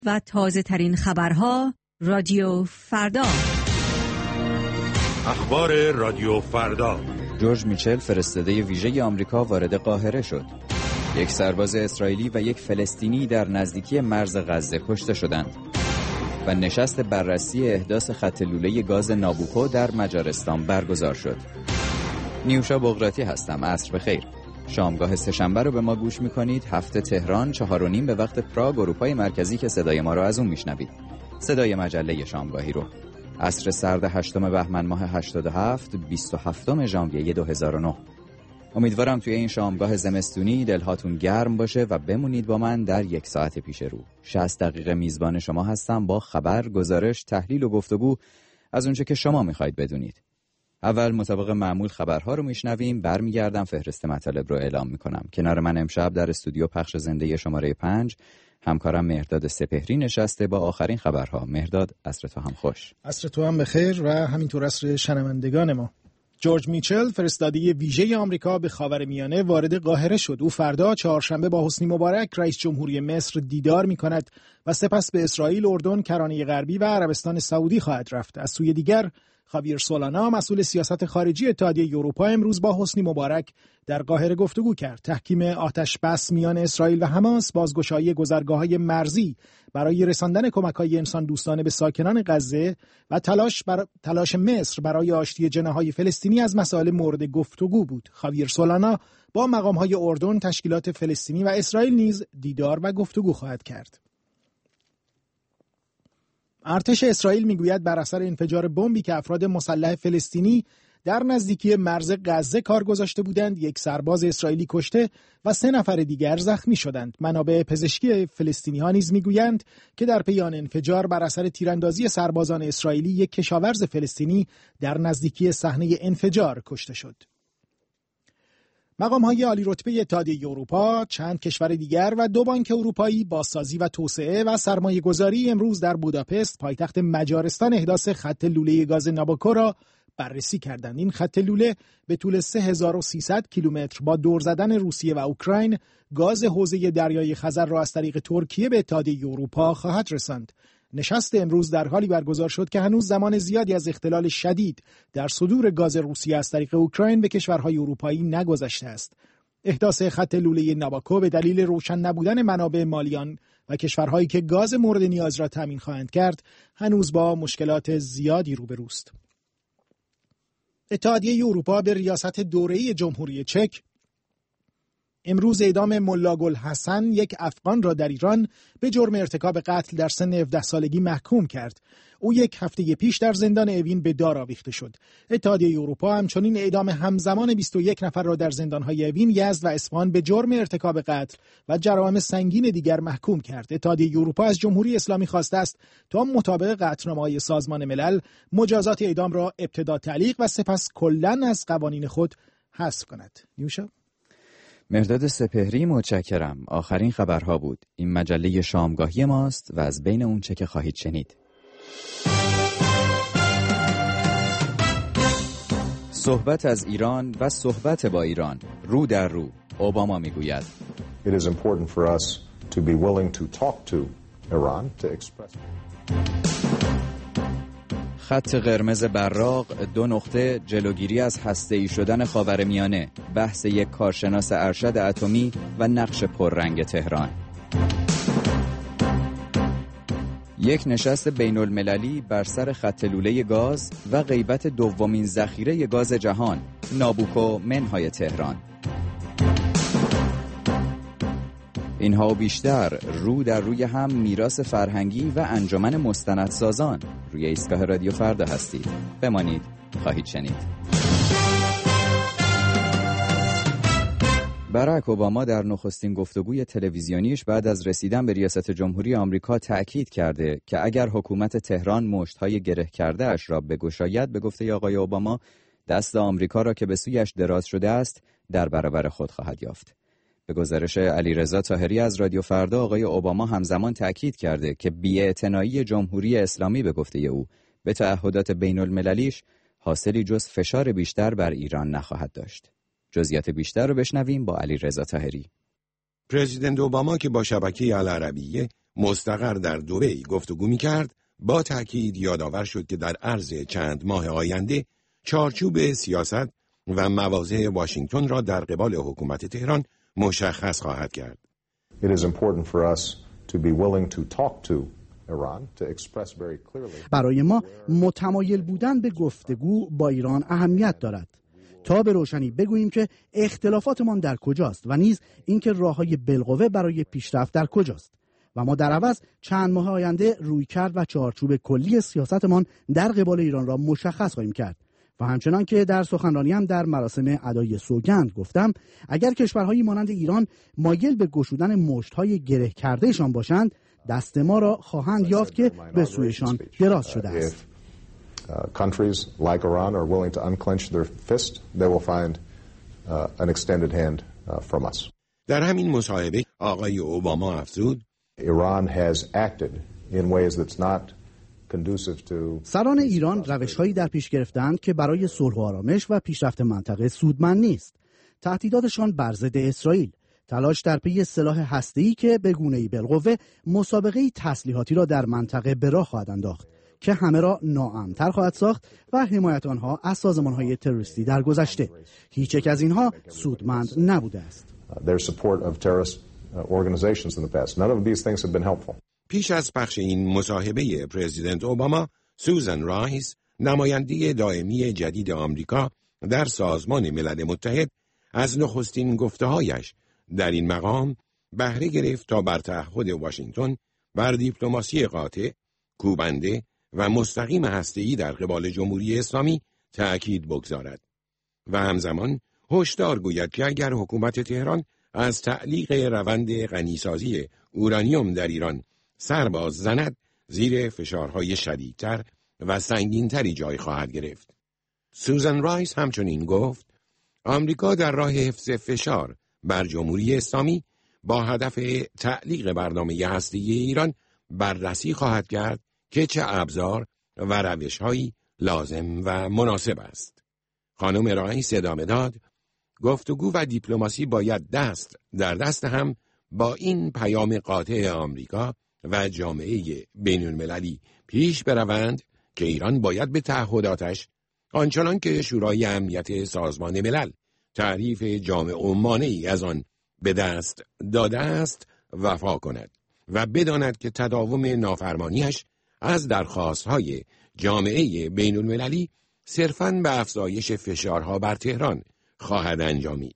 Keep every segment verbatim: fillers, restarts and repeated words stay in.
و تازه ترین خبرها رادیو فردا. اخبار رادیو فردا. جورج میچل فرستاده ویژه آمریکا وارد قاهره شد. یک سرباز اسرائیلی و یک فلسطینی در نزدیکی مرز غزه کشته شدند. و نشست بررسی احداث خط لوله گاز نابوکو در مجارستان برگزار شد. نیوشا بغراتی هستم. عصر بخیر. شامگاه سه‌شنبه رو به ما گوش میکنید. هفته تهران چهار و نیم به وقت پراگ اروپای مرکزی که صدای ما رو از اون میشنوید. صدای مجله شامگاهی رو. عصر سرد هشتم بهمن ماه هشتاد و هفت، بیست و هفتم ژانویه دو هزار و نه. امیدوارم توی این شامگاه زمستونی دلهاتون گرم باشه و بمونید با من در یک ساعت پیش رو. شصت دقیقه میزبان شما هستم با خبر، گزارش، تحلیل و گفتگو از اونچه که شما میخواید بدونید. اول مطابق معمول خبرها رو میشنویم، برمیگردم فهرست مطالب رو اعلام میکنم. کنار من امشب در استودیو پخش زنده شماره پنج همکارم مهرداد سپهری نشسته با آخرین خبرها. مهرداد، عصر تو هم خوش. عصر تو هم بخیر و همینطور عصر شنوندگان ما. جورج میچل فرستاده ویژه آمریکا به خاورمیانه وارد قاهره شد. او فردا چهارشنبه با حسنی مبارک رئیس جمهوری مصر دیدار می‌کند و سپس به اسرائیل، اردن، کرانه غربی و عربستان سعودی خواهد رفت. از سوی دیگر خاویر سولانا مسئول سیاست خارجی اتحادیه اروپا امروز با حسنی مبارک در قاهره گفتگو کرد. تحکیم آتش بس میان اسرائیل و حماس، بازگشایی گذرگاه‌های مرزی برای رساندن کمک‌های انسان دوستانه به ساکنان غزه و تلاش بر... تلاش مصر برای آشتی جناح‌های فلسطینی از مسائل مورد گفتگو بود. خاویر سولانا با مقام‌های اردن، تشکیلات فلسطینی و اسرائیل نیز دیدار و گفتگو خواهد کرد. ارتش اسرائیل میگوید بر اثر انفجار بمبی که افراد مسلح فلسطینی در نزدیکی مرز غزه کار گذاشته بودند، یک سرباز اسرائیلی کشته و سه نفر دیگر زخمی شدند. منابع پزشکی فلسطینی ها نیز میگویند که در پی آن انفجار بر اثر تیراندازی سربازان اسرائیلی یک کشاورز فلسطینی در نزدیکی صحنه انفجار کشته شد. مقام‌های عالی رتبه اتحادیه اروپا، چند کشور دیگر و دو بانک اروپایی بازسازی و توسعه و سرمایه‌گذاری امروز در بوداپست، پایتخت مجارستان، احداث خط لوله گاز نابوکو را بررسی کردند. این خط لوله به طول سه هزار و سیصد کیلومتر با دور زدن روسیه و اوکراین گاز حوزه دریای خزر را از طریق ترکیه به اتحادیه اروپا خواهد رساند. نشست امروز در حالی برگزار شد که هنوز زمان زیادی از اختلال شدید در صدور گاز روسیه از طریق اوکراین به کشورهای اروپایی نگذشته است. احداث خط لوله نابوکو به دلیل روشن نبودن منابع مالیان و کشورهایی که گاز مورد نیاز را تامین خواهند کرد، هنوز با مشکلات زیادی روبروست. اتحادیه اروپا به ریاست دوره‌ای جمهوری چک امروز اعدام ملا گل حسن، یک افغان را در ایران به جرم ارتکاب قتل در سن هفده سالگی محکوم کرد. او یک هفته پیش در زندان اوین به دار آویخته شد. اتحادیه اروپا همچنین اعدام همزمان بیست و یک نفر را در زندان‌های اوین، یزد و اصفهان به جرم ارتکاب قتل و جرائم سنگین دیگر محکوم کرد. اتحادیه اروپا از جمهوری اسلامی خواسته است تا مطابق قطعنامه‌های سازمان ملل مجازات اعدام را ابتدا تعلیق و سپس کلاً از قوانین خود حذف کند. نیوشا مهرداد سپهری، متشکرم. آخرین خبرها بود. این مجله شامگاهی ماست و از بین اون چه که خواهید شنید: صحبت از ایران و صحبت با ایران رو در رو. اوباما میگوید It is important for us to be willing to talk to Iran to express خط قرمز براق، دو نقطه، جلوگیری از هسته‌ای شدن خاورمیانه، بحث یک کارشناس ارشد اتمی و نقش پررنگ تهران. یک نشست بین المللی بر سر خط لوله گاز و غیبت دومین ذخیره گاز جهان، نابوکو منهای تهران. اینها و بیشتر رو در روی هم میراث فرهنگی و انجمن مستندسازان. روی ایستگاه رادیو فردا هستید. بمانید، خواهید شنید. باراک اوباما در نخستین گفتگوی تلویزیونیش بعد از رسیدن به ریاست جمهوری آمریکا تأکید کرده که اگر حکومت تهران مشت‌های گره کرده اش را بگشاید، به گفته آقای اوباما، دست آمریکا را که به سویش دراز شده است در برابر خود خواهد یافت. به گزارش علیرضا طاهری از رادیو فردا، آقای اوباما همزمان تأکید کرده که بی‌اعتنایی جمهوری اسلامی به گفته او به تعهدات بین المللیش حاصلی جز فشار بیشتر بر ایران نخواهد داشت. جزئیات بیشتر رو بشنویم با علیرضا طاهری. پرزیدنت اوباما که با شبکه العربیه مستقر در دبی گفتگو می‌کرد، با تأکید یادآور شد که در عرض چند ماه آینده چارچوب سیاست و مواضع واشنگتن را در قبال حکومت تهران مشخص خواهد کرد. It is important for us to be willing to talk to Iran to express very clearly. برای ما متمایل بودن به گفتگو با ایران اهمیت دارد تا به روشنی بگوییم که اختلافاتمان در کجاست و نیز اینکه راههای بالقوه برای پیشرفت در کجاست و ما در عوض چند ماه آینده رویکرد و چارچوب کلی سیاستمان در قبال ایران را مشخص خواهیم کرد. و همچنان که در سخنرانیم در مراسم ادای سوگند گفتم، اگر کشورهایی مانند ایران مایل به گشودن مشت‌های گره کردهشان باشند، دست ما را خواهند یافت که به سویشان دراز شده است. Countries like Iran are willing to unclench their fist, they will find an extended hand from us. در همین مصاحبه آقای اوباما افزود: Iran has acted in ways that's not سران ایران روش‌هایی در پیش گرفتند که برای صلح و آرامش و پیشرفت منطقه سودمند نیست. تهدیداتشان بر ضد اسرائیل، تلاش در پی سلاح هسته‌ای که به گونه‌ای بالقوه مسابقه تسلیحاتی را در منطقه به راه خواهد انداخت که همه را ناامن‌تر خواهد ساخت و حمایت آنها از سازمان‌های تروریستی در گذشته. هیچ یک از اینها سودمند نبوده است. پیش از پخش این مصاحبه پرزیدنت اوباما، سوزان رایس، نماینده دائمی جدید آمریکا در سازمان ملل متحد، از نخستین گفته‌هایش در این مقام بهره گرفت تا بر تعهد واشنگتن بر دیپلماسی قاطع، کوبنده و مستقیم هسته‌ای در قبال جمهوری اسلامی تأکید بگذارد و همزمان هشدار گوید که اگر حکومت تهران از تعلیق روند غنیسازی اورانیوم در ایران سرباز زند، زیر فشارهای شدیدتر و سنگینتری جای خواهد گرفت. سوزان رایس همچنین گفت: آمریکا در راه حفظ فشار بر جمهوری اسلامی با هدف تعلیق برنامه هسته‌ای ایران بررسی خواهد کرد که چه ابزار و روش‌هایی لازم و مناسب است. خانم رایس ادامه داد: گفتگو و دیپلماسی باید دست در دست هم با این پیام قاطع آمریکا و جامعه بین‌المللی پیش بروند که ایران باید به تعهداتش، آنچنان که شورای امنیت سازمان ملل تعریف جامع و مانعی از آن به دست داده است، وفا کند و بداند که تداوم نافرمانیش از درخواست‌های جامعه بین‌المللی صرفاً به افزایش فشارها بر تهران خواهد انجامید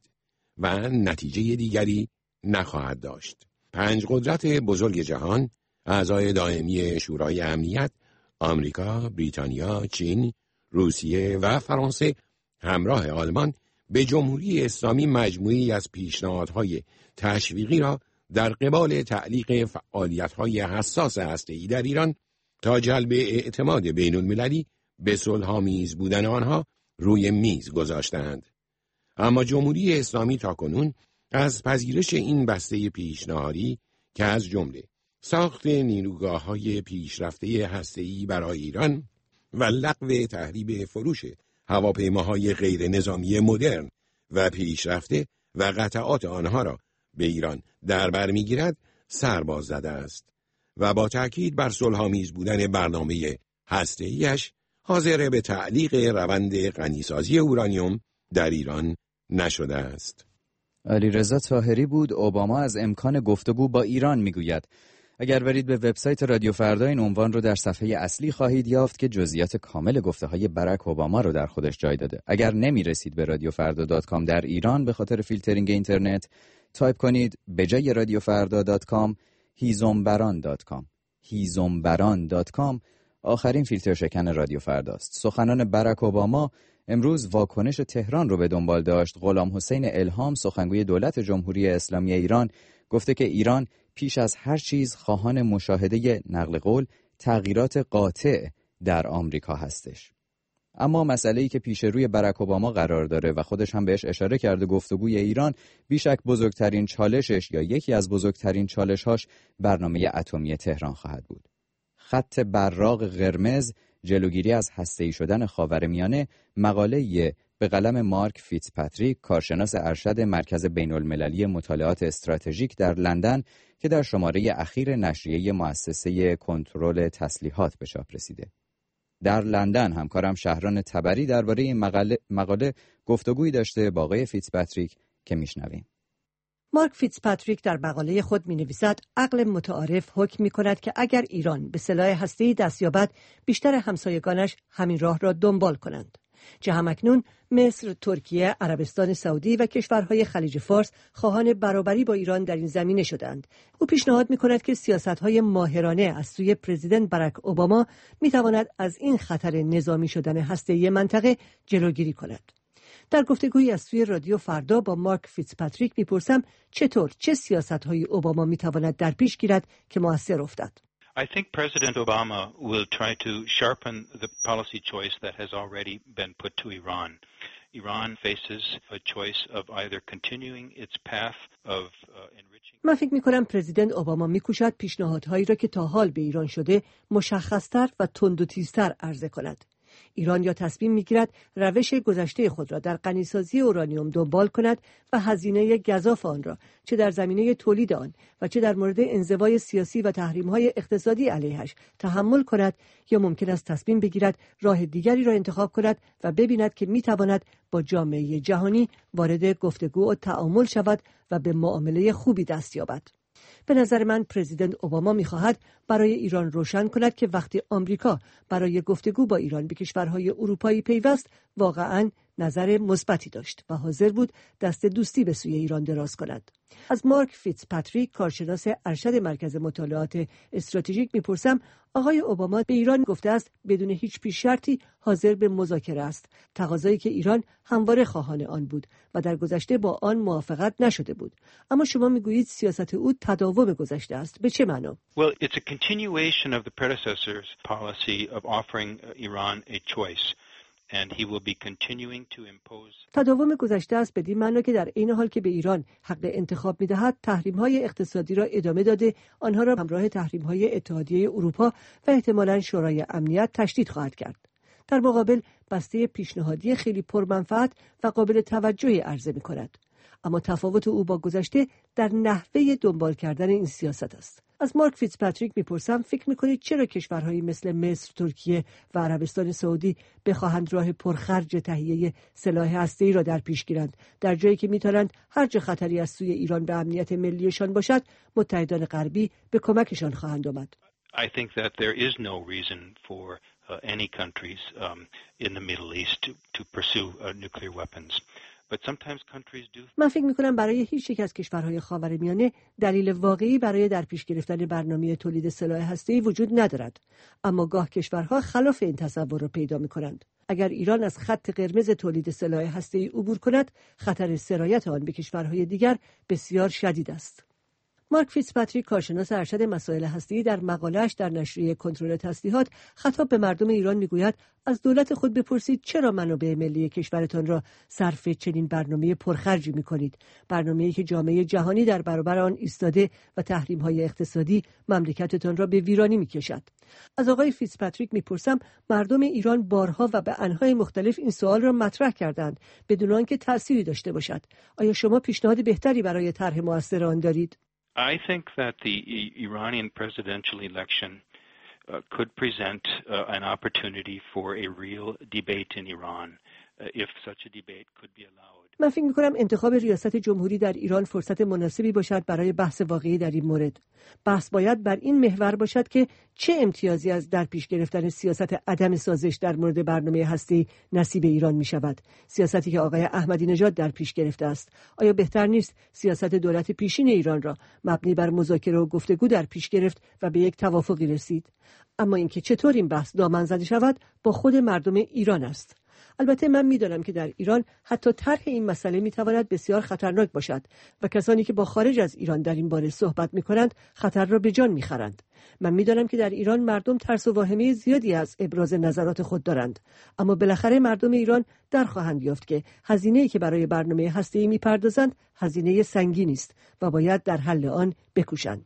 و نتیجه دیگری نخواهد داشت. پنج قدرت بزرگ جهان، اعضای دائمی شورای امنیت، آمریکا، بریتانیا، چین، روسیه و فرانسه همراه آلمان به جمهوری اسلامی مجموعی از پیشنهادهای تشویقی را در قبال تعلیق فعالیت‌های حساس هسته‌ای در ایران تا جلب اعتماد بین‌المللی به صلح‌آمیز بودن آنها روی میز گذاشتند. اما جمهوری اسلامی تاکنون از پذیرش این بسته پیشنهادی که از جمله ساخت نیروگاه‌های پیشرفته هسته‌ای برای ایران و لغو تحریم فروش هواپیماهای غیر نظامی مدرن و پیشرفته و قطعات آنها را به ایران در بر می‌گیرد، سرباز زده است و با تأکید بر صلح‌آمیز بودن برنامه هسته‌ایش حاضر به تعلیق روند غنیسازی اورانیوم در ایران نشده است. علیرضا طاهری بود. اوباما از امکان گفتگو با ایران میگوید. اگر برید به وبسایت رادیو فردا، این عنوان رو در صفحه اصلی خواهید یافت که جزئیات کامل گفته‌های برک اوباما رو در خودش جای داده. اگر نمیرسید به رادیو فردا دات کام در ایران به خاطر فیلترینگ اینترنت، تایپ کنید به جای رادیو فردا دات کام هیزمبران دات کام. هیزمبران دات کام آخرین فیلتر شکن رادیو فرداست. سخنان برک اوباما امروز واکنش تهران رو به دنبال داشت. غلام حسین الهام، سخنگوی دولت جمهوری اسلامی ایران، گفته که ایران پیش از هر چیز خواهان مشاهده نقل قول تغییرات قاطع در آمریکا هستش. اما مسئله‌ای که پیش روی برک اوباما قرار داره و خودش هم بهش اشاره کرده، گفتگوی ایران بیشک بزرگترین چالشش یا یکی از بزرگترین چالش‌هاش برنامه اتمی تهران خواهد بود. خط براق قرمز، جلوگیری از هسته‌ای شدن خاورمیانه، مقاله به قلم مارک فیتزپاتریک، کارشناس ارشد مرکز بین‌المللی مطالعات استراتژیک در لندن که در شماره اخیر نشریه مؤسسه کنترل تسلیحات به چاپ رسیده. در لندن همکارم شهران تبری درباره این مقاله, مقاله گفتگویی داشته با آقای فیتزپاتریک که میشنویم. مارک فیتزپاتریک در مقاله خود می‌نویسد عقل متعارف حکم می‌کند که اگر ایران به سلاح هسته‌ای دست یابد، بیشتر همسایگانش همین راه را دنبال کنند. چه همکنون مصر، ترکیه، عربستان سعودی و کشورهای خلیج فارس خواهان برابری با ایران در این زمینه شدند. او پیشنهاد می‌کند که سیاست‌های ماهرانه از سوی پرزیدنت باراک اوباما می‌تواند از این خطر نظامی شدن هسته‌ای منطقه جلوگیری کند. در گفتگویی از سوی رادیو فردا با مارک فیتزپاتریک می‌پرسم چطور چه سیاست‌های اوباما می‌تواند در پیش گیرد که مؤثر افتد. I think President Obama will try to sharpen the policy choice that has already been put to Iran. Iran faces a choice of either continuing its path of uh, enriching. من فکر می‌کنم پرزیدنت اوباما می‌کوشد پیشنهادهایی را که تا حال به ایران شده مشخص‌تر و تند و تیزتر عرضه کند. ایران یا تصمیم می‌گیرد روش گذشته خود را در غنیسازی اورانیوم دنبال کند و هزینه گزاف آن را چه در زمینه تولید آن و چه در مورد انزوای سیاسی و تحریم‌های اقتصادی علیهش تحمل کند، یا ممکن است تصمیم بگیرد راه دیگری را انتخاب کند و ببیند که می‌تواند با جامعه جهانی وارد گفتگو و تعامل شود و به معامله خوبی دست یابد. به نظر من پرزیدنت اوباما می‌خواهد برای ایران روشن کند که وقتی آمریکا برای گفتگو با ایران به کشورهای اروپایی پیوست، واقعاً نظر مثبتی داشت و حاضر بود دست دوستی به سوی ایران دراز کند. از مارک فیتزپاتریک، کارشناس ارشد مرکز مطالعات استراتژیک میپرسم آقای اوباما به ایران گفته است بدون هیچ پیش شرطی حاضر به مذاکره است، تقاضایی که ایران همواره خواهان آن بود و در گذشته با آن موافقت نشده بود. اما شما میگویید سیاست او تداوم گذشته است. به چه معنا؟ Well, it's a continuation of the predecessor's policy of offering Iran a choice. And he will be continuing to impose. تداوم گذشته است بدین معنا که در این حال که به ایران حق انتخاب می‌دهد، تحریم‌های اقتصادی را ادامه داده، آنها را همراه تحریم‌های اتحادیه اروپا و احتمالاً شورای امنیت تشدید خواهد کرد. در مقابل بسته پیشنهادی خیلی پرمنفعت و قابل توجهی عرضه می‌کند. اما تفاوت او با گذشته در نحوه دنبال کردن این سیاست است. از مارک فیتزپاتریک میپرسم فکر میکنید چرا کشورهایی مثل مصر، ترکیه و عربستان سعودی بخواهند راه پرخرج تهیه سلاح هسته‌ای را در پیش گیرند، در جایی که میتوانند هر چه خطری از سوی ایران به امنیت ملیشان باشد، متحدان غربی به کمکشان خواهند آمد؟ I think that there is no reason for uh, any countries um, in the Middle East to, to pursue uh, nuclear weapons. But sometimes countries do. من فکر می‌کنم برای هیچ یک از کشورهای خاورمیانه دلیل واقعی برای در پیش گرفتن برنامه تولید سلاح هسته‌ای وجود ندارد، اما گاه کشورها خلاف این تصور را پیدا می‌کنند. اگر ایران از خط قرمز تولید سلاح هسته‌ای عبور کند، خطر سرایت آن به کشورهای دیگر بسیار شدید است. مارک فیتزپاتریک، کارشناس ارشد مسائل هسته‌ای، در مقاله‌اش در نشریه کنترل تسلیحات خطاب به مردم ایران میگوید از دولت خود بپرسید چرا منابع ملی کشورتان را صرف چنین برنامه پرخرجی می‌کنید، برنامه‌ای که جامعه جهانی در برابر آن ایستاده و تحریم‌های اقتصادی مملکتتان را به ویرانی می‌کشد. از آقای فیتزپاتریک میپرسم مردم ایران بارها و به انواع مختلف این سوال را مطرح کردند بدون آنکه تأثیری داشته باشد. آیا شما پیشنهاد بهتری برای طرح مؤثر آن دارید؟ I think that the Iranian presidential election uh, could present uh, an opportunity for a real debate in Iran, uh, if such a debate could be allowed. من فکر می‌کنم انتخاب ریاست جمهوری در ایران فرصت مناسبی باشد برای بحث واقعی در این مورد. بحث باید بر این محور باشد که چه امتیازی از در پیش گرفتن سیاست عدم سازش در مورد برنامه هستی نصیب ایران می‌شود، سیاستی که آقای احمدی نژاد در پیش گرفته است. آیا بهتر نیست سیاست دولت پیشین ایران را مبنی بر مذاکره و گفتگو در پیش گرفت و به یک توافقی رسید؟ اما اینکه چطور این بحث دامن زده شود با خود مردم ایران است. البته من می‌دانم که در ایران حتی طرح این مسئله می‌تواند بسیار خطرناک باشد و کسانی که با خارج از ایران در این باره صحبت می‌کنند خطر را به جان می‌خرند. من می‌دانم که در ایران مردم ترس و واهمه زیادی از ابراز نظرات خود دارند، اما بالاخره مردم ایران در خواهند یافت که هزینه‌ای که برای برنامه هسته‌ای می‌پردازند هزینه سنگینی است و باید در حل آن بکوشند.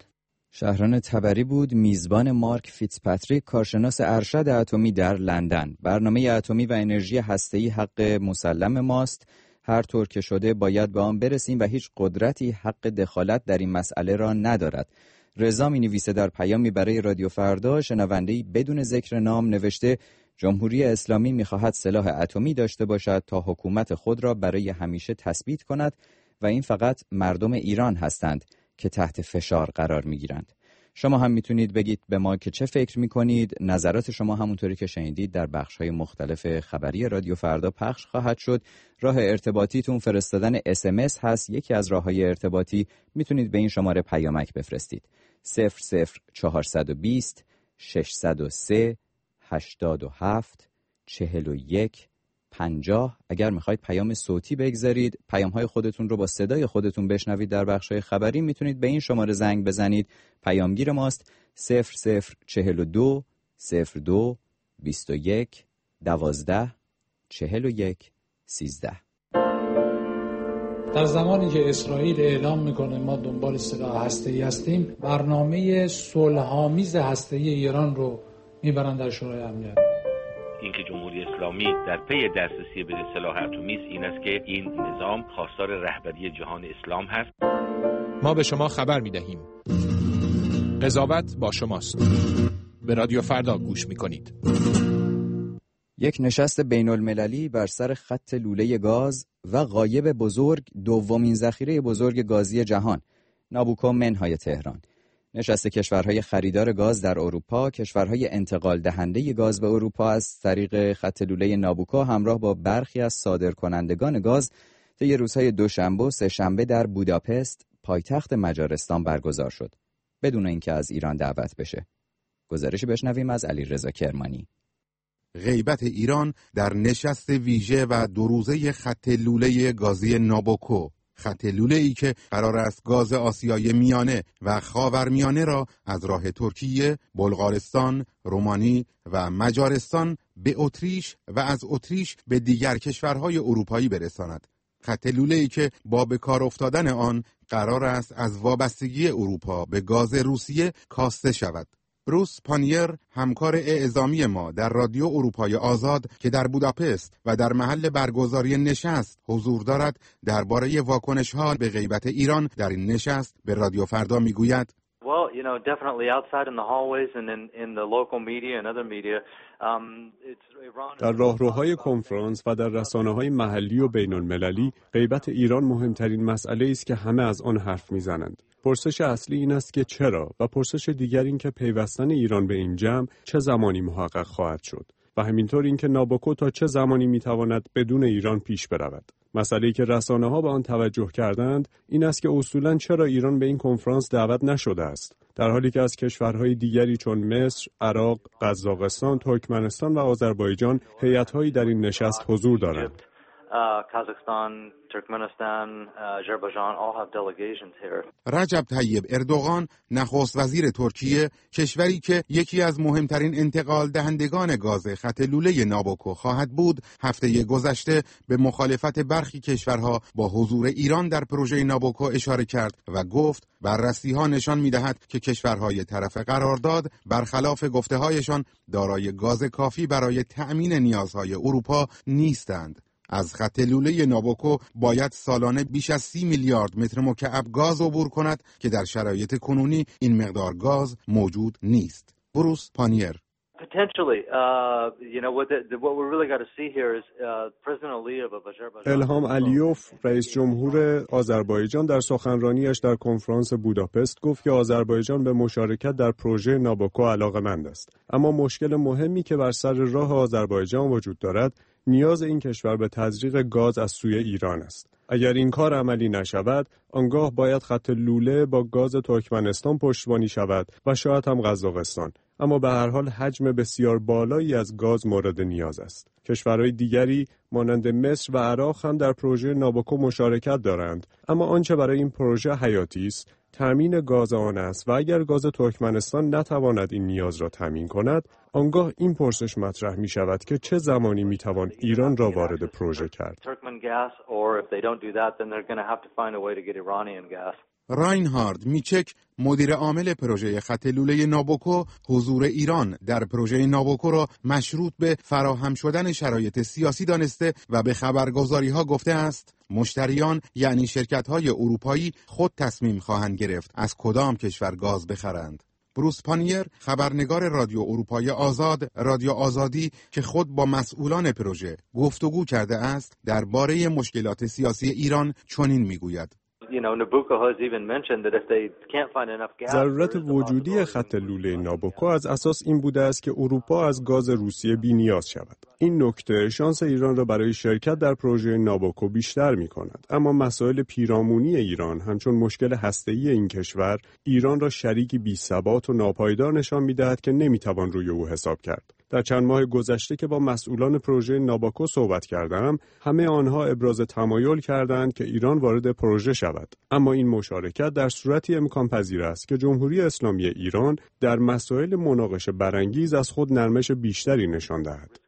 شهران تبری بود میزبان مارک فیتزپاتریک، کارشناس ارشد اتمی در لندن. برنامه اتمی و انرژی هسته‌ای حق مسلم ماست. هر طور که شده باید به آن برسیم و هیچ قدرتی حق دخالت در این مسئله را ندارد. رضا می‌نویسه در پیامی برای رادیو فردا، شنونده‌ای بدون ذکر نام نوشته جمهوری اسلامی می‌خواهد سلاح اتمی داشته باشد تا حکومت خود را برای همیشه تثبیت کند و این فقط مردم ایران هستند که تحت فشار قرار می‌گیرند. شما هم میتونید بگید به ما که چه فکر میکنید. نظرات شما همونطوری که شنیدید در بخش‌های مختلف خبری رادیو فردا پخش خواهد شد. راه ارتباطیتون فرستادن اس ام اس هست. یکی از راه‌های ارتباطی میتونید به این شماره پیامک بفرستید. صفر صفر چهارصد و بیست ششصد و سه هشتاد و هفت چهل و یک پنجاه. اگر میخواید پیام صوتی بگذارید، پیام‌های خودتون رو با صدای خودتون بشنوید در بخش‌های خبری، میتونید به این شماره زنگ بزنید. پیامگیر ماست صفر صفر چهل و دو صفر دو بیست و یک دوازده چهل و یک سیزده. در زمانی که اسرائیل اعلام میکنه ما دنبال سلاح هسته‌ای هستیم، برنامه صلح‌آمیز هسته‌ای ایران رو میبرن در شورای امنیت. اینکه جمهوری اسلامی در پی دسترسی به سلاح اتمی است این است که این نظام خواستار رهبری جهان اسلام هست. ما به شما خبر میدهیم. قضاوت با شماست. به رادیو فردا گوش میکنید. یک نشست بین المللی بر سر خط لوله گاز و غایب بزرگ، دومین ذخیره بزرگ گازی جهان، نابوکو منهای تهران. نشست کشورهای خریدار گاز در اروپا، کشورهای انتقال دهنده گاز به اروپا از طریق خط لوله نابوکو همراه با برخی از صادرکنندگان گاز طی روزهای دوشنبه و سه‌شنبه در بوداپست، پایتخت مجارستان برگزار شد، بدون اینکه از ایران دعوت بشه. گزارشی بشنویم از علیرضا کرمانی. غیبت ایران در نشست ویژه و دو روزه خط لوله گازی نابوکو، خط لوله‌ای که قرار است گاز آسیای میانه و خاورمیانه را از راه ترکیه، بلغارستان، رومانی و مجارستان به اتریش و از اتریش به دیگر کشورهای اروپایی برساند. خط لوله‌ای که با به کار افتادن آن قرار است از وابستگی اروپا به گاز روسیه کاسته شود. بروس پانیر، همکار اعزامی ما در رادیو اروپای آزاد که در بوداپست و در محل برگزاری نشست حضور دارد، درباره واکنش‌ها به غیبت ایران در این نشست به رادیو فردا میگوید: Well, you know, definitely outside in the hallways and in in the local media and other media. Um, it's Iran. در راهروهای کنفرانس و در رسانه‌های محلی و بین‌المللی، غیبت ایران مهمترین مسئله است که همه از آن حرف می‌زنند. پرسش اصلی این است که چرا و پرسش دیگر این که پیوستن ایران به این جمع چه زمانی محقق خواهد شد و همینطور این که نابوکو تا چه زمانی می‌تواند بدون ایران پیش برود. مسئله‌ای که رسانه‌ها به آن توجه کردند این است که اصولاً چرا ایران به این کنفرانس دعوت نشده است، در حالی که از کشورهای دیگری چون مصر، عراق، قزاقستان، ترکمنستان و آذربایجان هیئت‌هایی در این نشست حضور دارند. Kazakhstan, Turkmenistan, Azerbaijan all have delegations here. رجب طیب اردوغان، نخست وزیر ترکیه، کشوری که یکی از مهمترین انتقال دهندگان گاز خط لوله نابوکو خواهد بود، هفته گذشته به مخالفت برخی کشورها با حضور ایران در پروژه نابوکو اشاره کرد و گفت بررسی‌ها نشان می‌دهد که کشورهای طرف قرارداد برخلاف گفته‌هایشان دارای گاز کافی برای تأمین نیازهای اروپا نیستند. از خط لوله نابوکو باید سالانه بیش از سی میلیارد متر مکعب گاز عبور کند که در شرایط کنونی این مقدار گاز موجود نیست. بروس پانیر: Potentially, uh, you know, what the, the, what we really got to see here is uh, President Aliyev of Azerbaijan. الهام علیوف، رئیس جمهور آذربایجان، در سخنرانیش در کنفرانس بوداپست گفت که آذربایجان به مشارکت در پروژه نابوکو علاقه‌مند است. اما مشکل مهمی که بر سر راه آذربایجان وجود دارد، نیاز این کشور به تزریق گاز از سوی ایران است. اگر این کار عملی نشود، آنگاه باید خط لوله با گاز ترکمنستان پشتیبانی شود و شاید هم قزاقستان. اما به هر حال حجم بسیار بالایی از گاز مورد نیاز است. کشورهای دیگری مانند مصر و عراق هم در پروژه نابوکو مشارکت دارند، اما آنچه برای این پروژه حیاتی است تامین گاز آن است و اگر گاز ترکمنستان نتواند این نیاز را تامین کند، آنگاه این پرسش مطرح می شود که چه زمانی می توان ایران را وارد پروژه کرد. راینهارد میچک، مدیر عامل پروژه خط لوله نابوکو، حضور ایران در پروژه نابوکو را مشروط به فراهم شدن شرایط سیاسی دانسته و به خبرگزاری‌ها گفته است مشتریان یعنی شرکت‌های اروپایی خود تصمیم خواهند گرفت از کدام کشور گاز بخرند. بروس پانیر، خبرنگار رادیو اروپای آزاد، رادیو آزادی که خود با مسئولان پروژه گفتگو کرده است، درباره مشکلات سیاسی ایران چنین میگوید: ضرورت وجودی خط لوله نابوکو از اساس این بوده است که اروپا از گاز روسیه بی‌نیاز شود. این نکته شانس ایران را برای شرکت در پروژه نابوکو بیشتر می کند. اما مسائل پیرامونی ایران همچون مشکل هسته‌ای این کشور ایران را شریکی بی‌ثبات و ناپایدار نشان می‌دهد که نمی‌توان روی او حساب کرد. در چند ماه گذشته که با مسئولان پروژه نابوکو صحبت کردم، همه آنها ابراز تمایل کردند که ایران وارد پروژه شود. اما این مشارکت در صورتی امکان پذیر است که جمهوری اسلامی ایران در مسائل مناقشه برانگیز از خود نرمش بیشتری نشان دهد.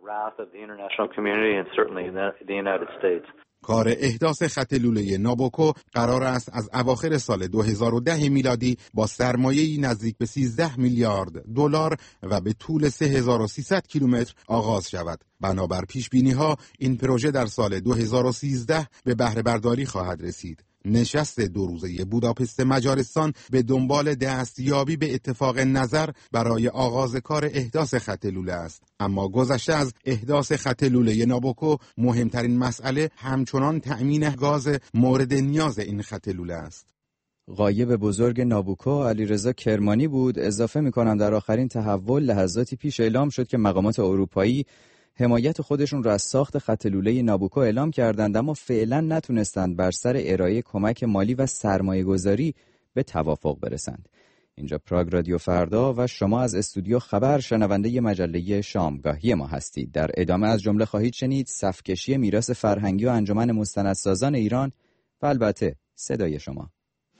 کار احداث خط لوله نابوکو قرار است از اواخر سال دو هزار و ده میلادی با سرمایه‌ای نزدیک به سیزده میلیارد دلار و به طول سه هزار و سیصد کیلومتر آغاز شود. بنابر پیش‌بینی‌ها این پروژه در سال دو هزار و سیزده به بهره برداری خواهد رسید. نشست دو روزه بوداپست مجارستان به دنبال دستیابی به اتفاق نظر برای آغاز کار احداث خط لوله است. اما گذشته از احداث خط لوله نابوکو، مهمترین مسئله همچنان تأمین گاز مورد نیاز این خط لوله است. غایب بزرگ نابوکو علیرضا کرمانی بود. اضافه می‌کنم در آخرین تحول لحظاتی پیش اعلام شد که مقامات اروپایی حمایت خودشون را از ساخت خط لوله نابوکو اعلام کردند، اما فعلا نتونستند بر سر ارائه کمک مالی و سرمایه گذاری به توافق برسند. اینجا پراگ رادیو فردا و شما از استودیو خبر شنونده مجله شامگاهی ما هستید. در ادامه از جمله خواهید شنید صفکشی میراث فرهنگی و انجمن مستندسازان ایران و البته صدای شما.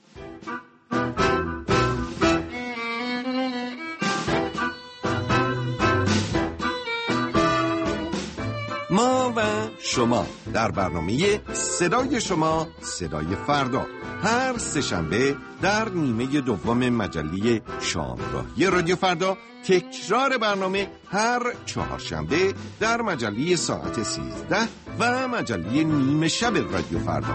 ما و شما در برنامه صدای شما صدای فردا هر سه‌شنبه در نیمه دوم مجله شامگاهی رادیو فردا، تکرار برنامه هر چهارشنبه در مجله ساعت سیزده و مجله نیمه شب رادیو فردا.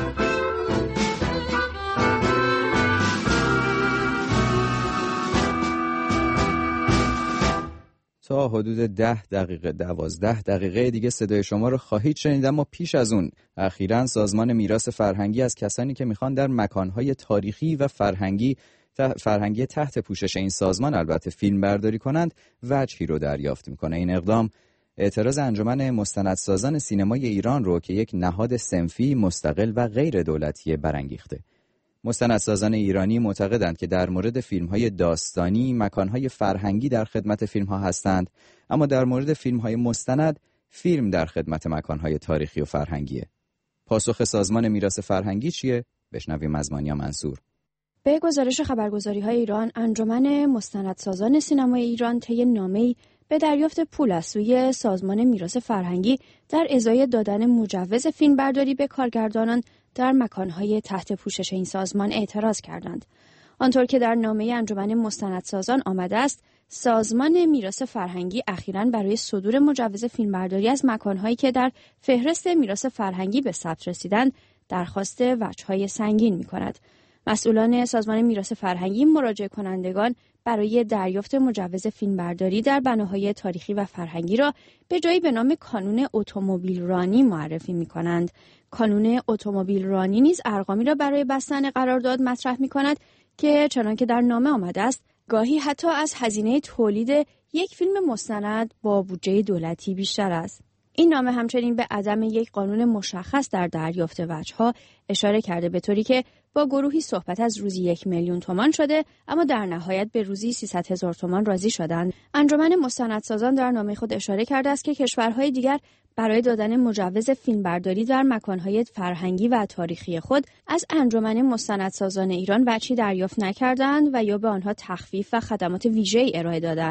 تا حدود ده دقیقه دوازده دقیقه دیگه صدای شما رو خواهید شنید. اما پیش از اون اخیراً سازمان میراث فرهنگی از کسانی که میخوان در مکانهای تاریخی و فرهنگی فرهنگی تحت پوشش این سازمان البته فیلم برداری کنند وجهی رو دریافت میکنه. این اقدام اعتراض انجمن مستندسازان سینمای ایران رو که یک نهاد صنفی مستقل و غیر دولتی برانگیخته. مستندسازان ایرانی معتقدند که در مورد فیلم‌های داستانی مکان‌های فرهنگی در خدمت فیلم‌ها هستند، اما در مورد فیلم‌های مستند فیلم در خدمت مکان‌های تاریخی و فرهنگیه. پاسخ سازمان میراث فرهنگی چیه؟ بشنویم از مانیا منصور. به گزارش خبرگزاری‌های ایران، انجمن مستندسازان سینمای ایران طی نامه‌ای به دریافت پول از سوی سازمان میراث فرهنگی در ازای دادن مجوز فیلمبرداری به کارگردانان در مکانهای تحت پوشش این سازمان اعتراض کردند. آنطور که در نامه انجمن مستندسازان آمده است، سازمان میراث فرهنگی اخیراً برای صدور مجوز فیلمبرداری از مکانهایی که در فهرست میراث فرهنگی به ثبت رسیدند درخواست وجه‌های سنگین می‌کند. مسئولان سازمان میراث فرهنگی مراجعه کنندگان برای دریافت مجوز فیلمبرداری در بناهای تاریخی و فرهنگی را به جایی به نام کانون اتومبیل رانی معرفی می‌کنند. کانون اتومبیل رانی نیز ارقامی را برای بستن قرارداد مطرح می‌کند که چنانکه در نامه آمده است، گاهی حتی از هزینه تولید یک فیلم مستند با بودجه دولتی بیشتر است. این نامه همچنین به عدم یک قانون مشخص در دریافت وجه‌ها اشاره کرده، به طوری که با گروهی صحبت از روزی یک میلیون تومان شده اما در نهایت به روزی سیصد هزار تومان راضی شدند. انجمن مستندسازان در نامه خود اشاره کرده است که کشورهای دیگر برای دادن مجوز فیلمبرداری در مکانهای فرهنگی و تاریخی خود از انجمن مستندسازان ایران وجهی دریافت نکردند و یا به آنها تخفیف و خدمات ویژه‌ای ارائه دادند.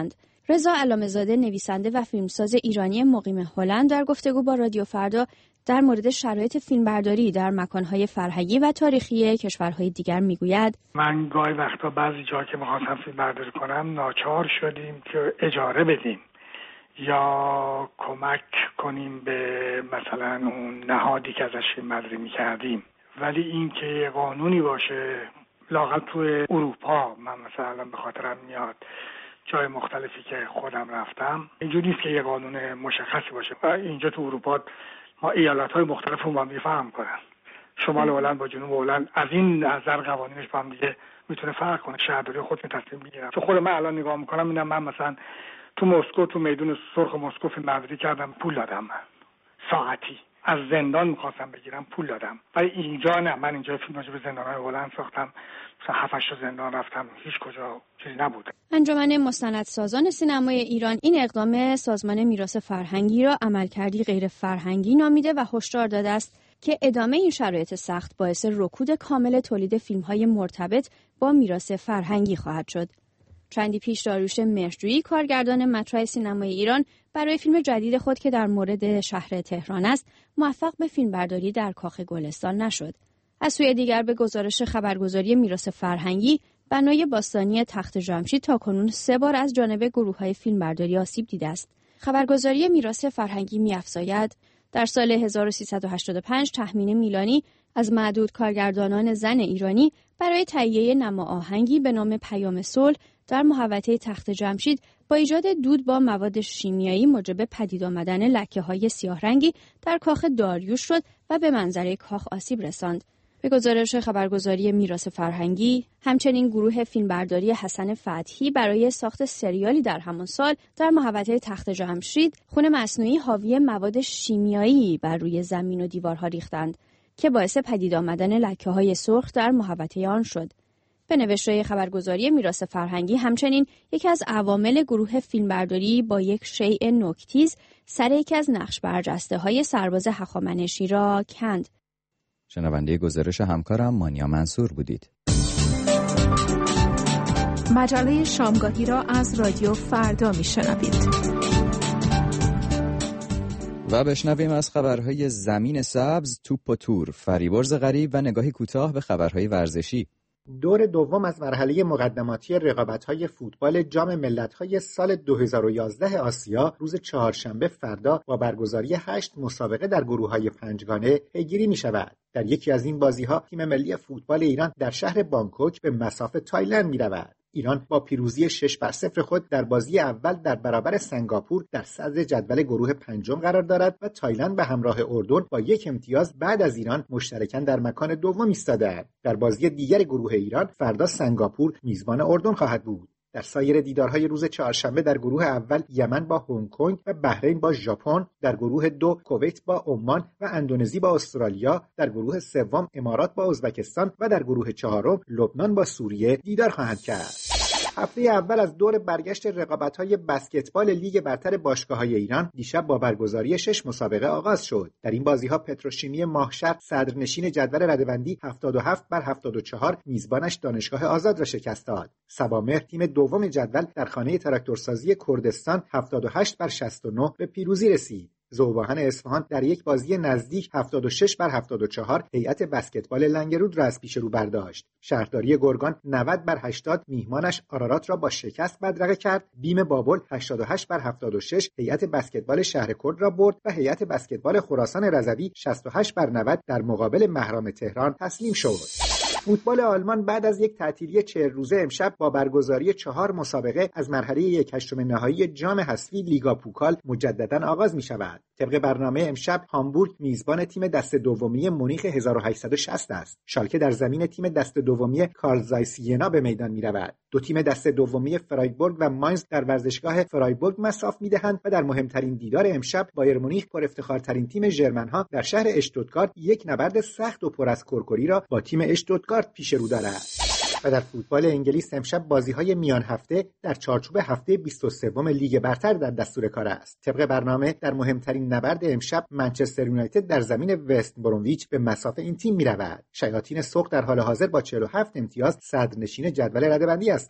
رضا علامه‌زاده نویسنده و فیلمساز ایرانی مقیم هلند در گفتگو با رادیو فردا در مورد شرایط فیلمبرداری در مکان‌های فرهنگی و تاریخی کشورهای دیگر میگوید: من گاهی وقتا بعضی جا که می‌خواستم فیلمبرداری کنم ناچار شدیم که اجاره بدیم یا کمک کنیم به مثلا اون نهادی که ازش فیلمبرداری می‌کردیم. ولی این که یه قانونی باشه، لااقل توی اروپا، من مثلا به خاطرم میاد جای مختلفی که خودم رفتم، اینجوری نیست که یه قانون مشخصی باشه. و اینجا تو اروپا ما ایالت‌های مختلف رو با هم فهم کنن. شمال هلند با جنوب هلند از این نظر قوانینش با هم دیگه میتونه فرق کنه. شهرداری خودت تصمیم میگیرن. تو خود من الان نگاه میکنم میبینم من مثلا تو مسکو، تو میدون سرخ مسکو فیلمبرداری کردم، پول دادم، من ساعتی از زندان میخواستم بگیرم، پول دادم. ولی اینجا نه، من اینجا فیلم راجع به زندان‌های هلند ساختم، مثلا هفت هشت زندان رفتم، هیچ کجا چیزی نبود. انجمن مستندسازان سینمای ایران این اقدام سازمان میراث فرهنگی را عملکردی غیر فرهنگی نامیده و هشدار داده است که ادامه این شرایط سخت باعث رکود کامل تولید فیلم‌های مرتبط با میراث فرهنگی خواهد شد. چندی پیش داریوش مهرجویی، کارگردان مطرح سینمای ایران، برای فیلم جدید خود که در مورد شهر تهران است، موفق به فیلمبرداری در کاخ گلستان نشد. از سوی دیگر به گزارش خبرگزاری میراث فرهنگی، بنای باستانی تخت جمشید تاکنون سه بار از جانب گروه‌های فیلمبرداری آسیب دیده است. خبرگزاری میراث فرهنگی می‌افزاید در سال هزار و سیصد و هشتاد و پنج تهمین میلانی از معدود کارگردانان زن ایرانی برای تهیه نما آهنگی به نام پیام صلح در محوطه تخت جمشید با ایجاد دود با مواد شیمیایی موجب پدید آمدن لکه‌های سیاه رنگی در کاخ داریوش شد و به منظره کاخ آسیب رساند. به گزارش خبرگزاری میراث فرهنگی، همچنین گروه فیلمبرداری حسن فتحی برای ساخت سریالی در همان سال در محوطه تخت جمشید خون مصنوعی حاوی مواد شیمیایی بر روی زمین و دیوارها ریختند که باعث پدید آمدن لکه‌های سرخ در محوطه آن شد. به نوشته خبرگزاری میراث فرهنگی، همچنین یکی از عوامل گروه فیلمبرداری با یک شیء نوک‌تیز سر یکی از نقش برجسته‌های سرباز هخامنشی را کند. شنونده گزارش همکارم مانیا منصور بودید. مجله شامگاهی را از رادیو فردا میشنوید. و بشنویم از خبرهای زمین سبز، توپ و تور، فریبرز غریب و نگاهی کوتاه به خبرهای ورزشی. دور دوم از مرحله مقدماتی رقابت‌های فوتبال جام ملت‌های سال دو هزار و یازده آسیا روز چهارشنبه فردا با برگزاری هشت مسابقه در گروه‌های پنجگانه پیگیری می‌شود. در یکی از این بازی‌ها تیم ملی فوتبال ایران در شهر بانکوک به مصاف تایلند می‌رود. ایران با پیروزی شش بر صفر خود در بازی اول در برابر سنگاپور در صدر جدول گروه پنجم قرار دارد و تایلند به همراه اردن با یک امتیاز بعد از ایران مشترکاً در مکان دوم ایستاده‌اند. در بازی دیگر گروه ایران فردا سنگاپور میزبان اردن خواهد بود. در سایر دیدارهای روز چهارشنبه در گروه اول یمن با هنگ کنگ و بحرین با ژاپن، در گروه دو کویت با عمان و اندونزی با استرالیا، در گروه سوم امارات با ازبکستان و در گروه چهارم لبنان با سوریه دیدار خواهند کرد. هفته اول از دور برگشت رقابت‌های بسکتبال لیگ برتر باشگاه‌های ایران دیشب با برگزاری شش مسابقه آغاز شد. در این بازی‌ها پتروشیمی ماهشهر صدرنشین جدول رده‌بندی هفتاد و هفت بر هفتاد و چهار میزبانش دانشگاه آزاد را شکست داد. صبامهر تیم دوم جدول در خانه تراکتورسازی کردستان هفتاد و هشت بر شصت و نه به پیروزی رسید. ذوباهن اصفهان در یک بازی نزدیک هفتاد و شش بر هفتاد و چهار هیئت بسکتبال لنگرود را از پیش رو برداشت. شهرداری گرگان نود بر هشتاد میهمانش آرارات را با شکست بدرقه کرد. بیم بابل هشتاد و هشت بر هفتاد و شش هیئت بسکتبال شهر کرد را برد و هیئت بسکتبال خراسان رضوی شصت و هشت بر نود در مقابل مهرام تهران تسلیم شد. فوتبال آلمان بعد از یک تعطیلی چهل روزه امشب با برگزاری چهار مسابقه از مرحله یک هشتم نهایی جام حذفی لیگا پوکال مجددا آغاز می شود. طبق برنامه امشب هامبورگ میزبان تیم دست دومی مونیخ هزار و هشتصد و شصت است. شالکه در زمین تیم دست دومی کارل زایس ینا به میدان می رود. دو تیم دست دومی فرایبورگ و ماینز در ورزشگاه فرایبورگ مصاف می دهند و در مهمترین دیدار امشب بایر مونیخ پر افتخارترین تیم ژرمنها در شهر اشتوتگارت یک نبرد سخت و پر از کرکری را با تیم اشتوتگارت پیش رو دارد. و در فوتبال انگلیس امشب بازی‌های میان هفته در چارچوب هفته بیست و سوم لیگ برتر در دستور کار است. طبق برنامه در مهمترین نبرد امشب منچستر یونایتد در زمین وست برومویچ به مصاف این تیم می‌رود. شیاطین سرخ در حال حاضر با چهل و هفت امتیاز صدرنشین جدول رده‌بندی هستند.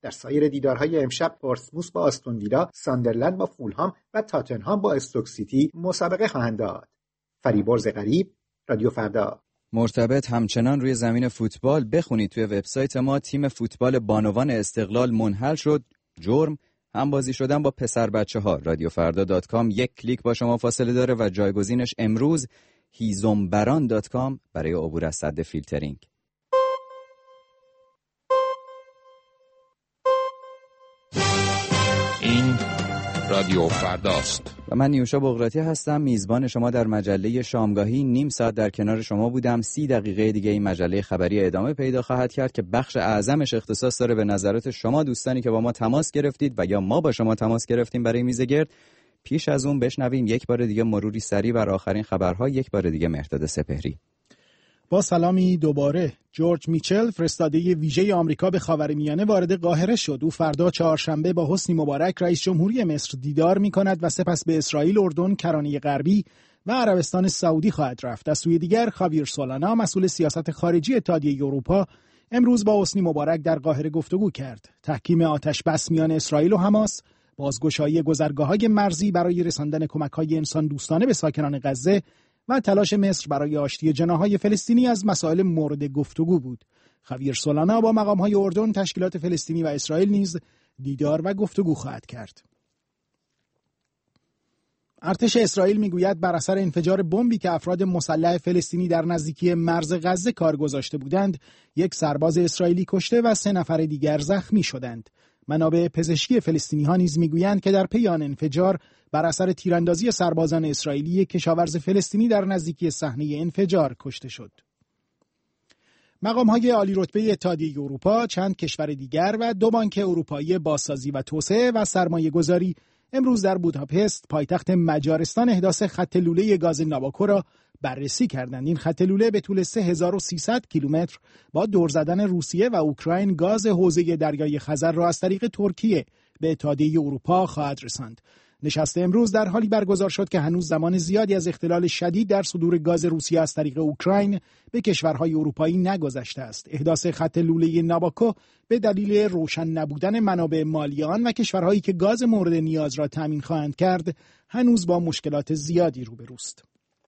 در سایر دیدارهای امشب پورتسموث با آستون ویلا، ساندرلند با فولهام و تاتنهام با استوک سیتی مسابقه خواهند داد. فریبرز غریب، رادیو فردا. مرتبط همچنان روی زمین فوتبال بخونید توی وبسایت ما تیم فوتبال بانوان استقلال منحل شد. جرم هم بازی شدن با پسر بچه ها. رادیو فردا دات کام یک کلیک با شما فاصله داره و جایگزینش امروز هیزمبران دات کام برای عبور از سد فیلترینگ. این رادیو فرداست و من نیوشا بغراتی هستم، میزبان شما در مجله شامگاهی. نیم ساعت در کنار شما بودم. سی دقیقه دیگه این مجله خبری ادامه پیدا خواهد کرد که بخش اعظمش اختصاص داره به نظرات شما دوستانی که با ما تماس گرفتید و یا ما با شما تماس گرفتیم برای میز گرد. پیش از اون بشنویم یک بار دیگه مروری سریع بر آخرین خبرها. یک بار دیگه مهرداد سپهری. با سلامی دوباره. جورج میچل فرستاده ویژه آمریکا به خاورمیانه وارد قاهره شد. او فردا چهارشنبه با حسنی مبارک رئیس جمهوری مصر دیدار می‌کند و سپس به اسرائیل، اردن، کرانه غربی و عربستان سعودی خواهد رفت. از سوی دیگر خاویر سولانا مسئول سیاست خارجی اتحادیه اروپا امروز با حسنی مبارک در قاهره گفتگو کرد. تحکیم آتش بس میان اسرائیل و حماس، بازگشایی گذرگاه‌های مرزی برای رساندن کمک‌های انسان دوستانه به ساکنان غزه و تلاش مصر برای آشتی جناح‌های فلسطینی از مسائل مورد گفتگو بود. خاویر سولانا با مقام‌های اردن، تشکیلات فلسطینی و اسرائیل نیز دیدار و گفتگو خواهد کرد. ارتش اسرائیل میگوید بر اثر انفجار بمبی که افراد مسلح فلسطینی در نزدیکی مرز غزه کار گذاشته بودند، یک سرباز اسرائیلی کشته و سه نفر دیگر زخمی شدند. منابع پزشکی فلسطینی ها نیز میگویند که در پی آن انفجار بر اثر تیراندازی سربازان اسرائیلی کشاورز فلسطینی در نزدیکی صحنه انفجار کشته شد. مقام‌های عالی رتبه اتحادیه اروپا، چند کشور دیگر و دو بانک اروپایی بازسازی و توسعه و سرمایه‌گذاری امروز در بوداپست، پایتخت مجارستان، احداث خط لوله گاز نابوکو را بررسی کردند. این خط لوله به طول سه هزار و سیصد کیلومتر با دور زدن روسیه و اوکراین گاز حوزه دریای خزر را از طریق ترکیه به اتحادیه اروپا خواهد رساند. نشست امروز در حالی برگزار شد که هنوز زمان زیادی از اختلال شدید در صدور گاز روسیه از طریق اوکراین به کشورهای اروپایی نگذشته است. احداث خط لوله نابوکو به دلیل روشن نبودن منابع مالی آن و کشورهایی که گاز مورد نیاز را تامین خواهند کرد هنوز با مشکلات زیادی روبروست.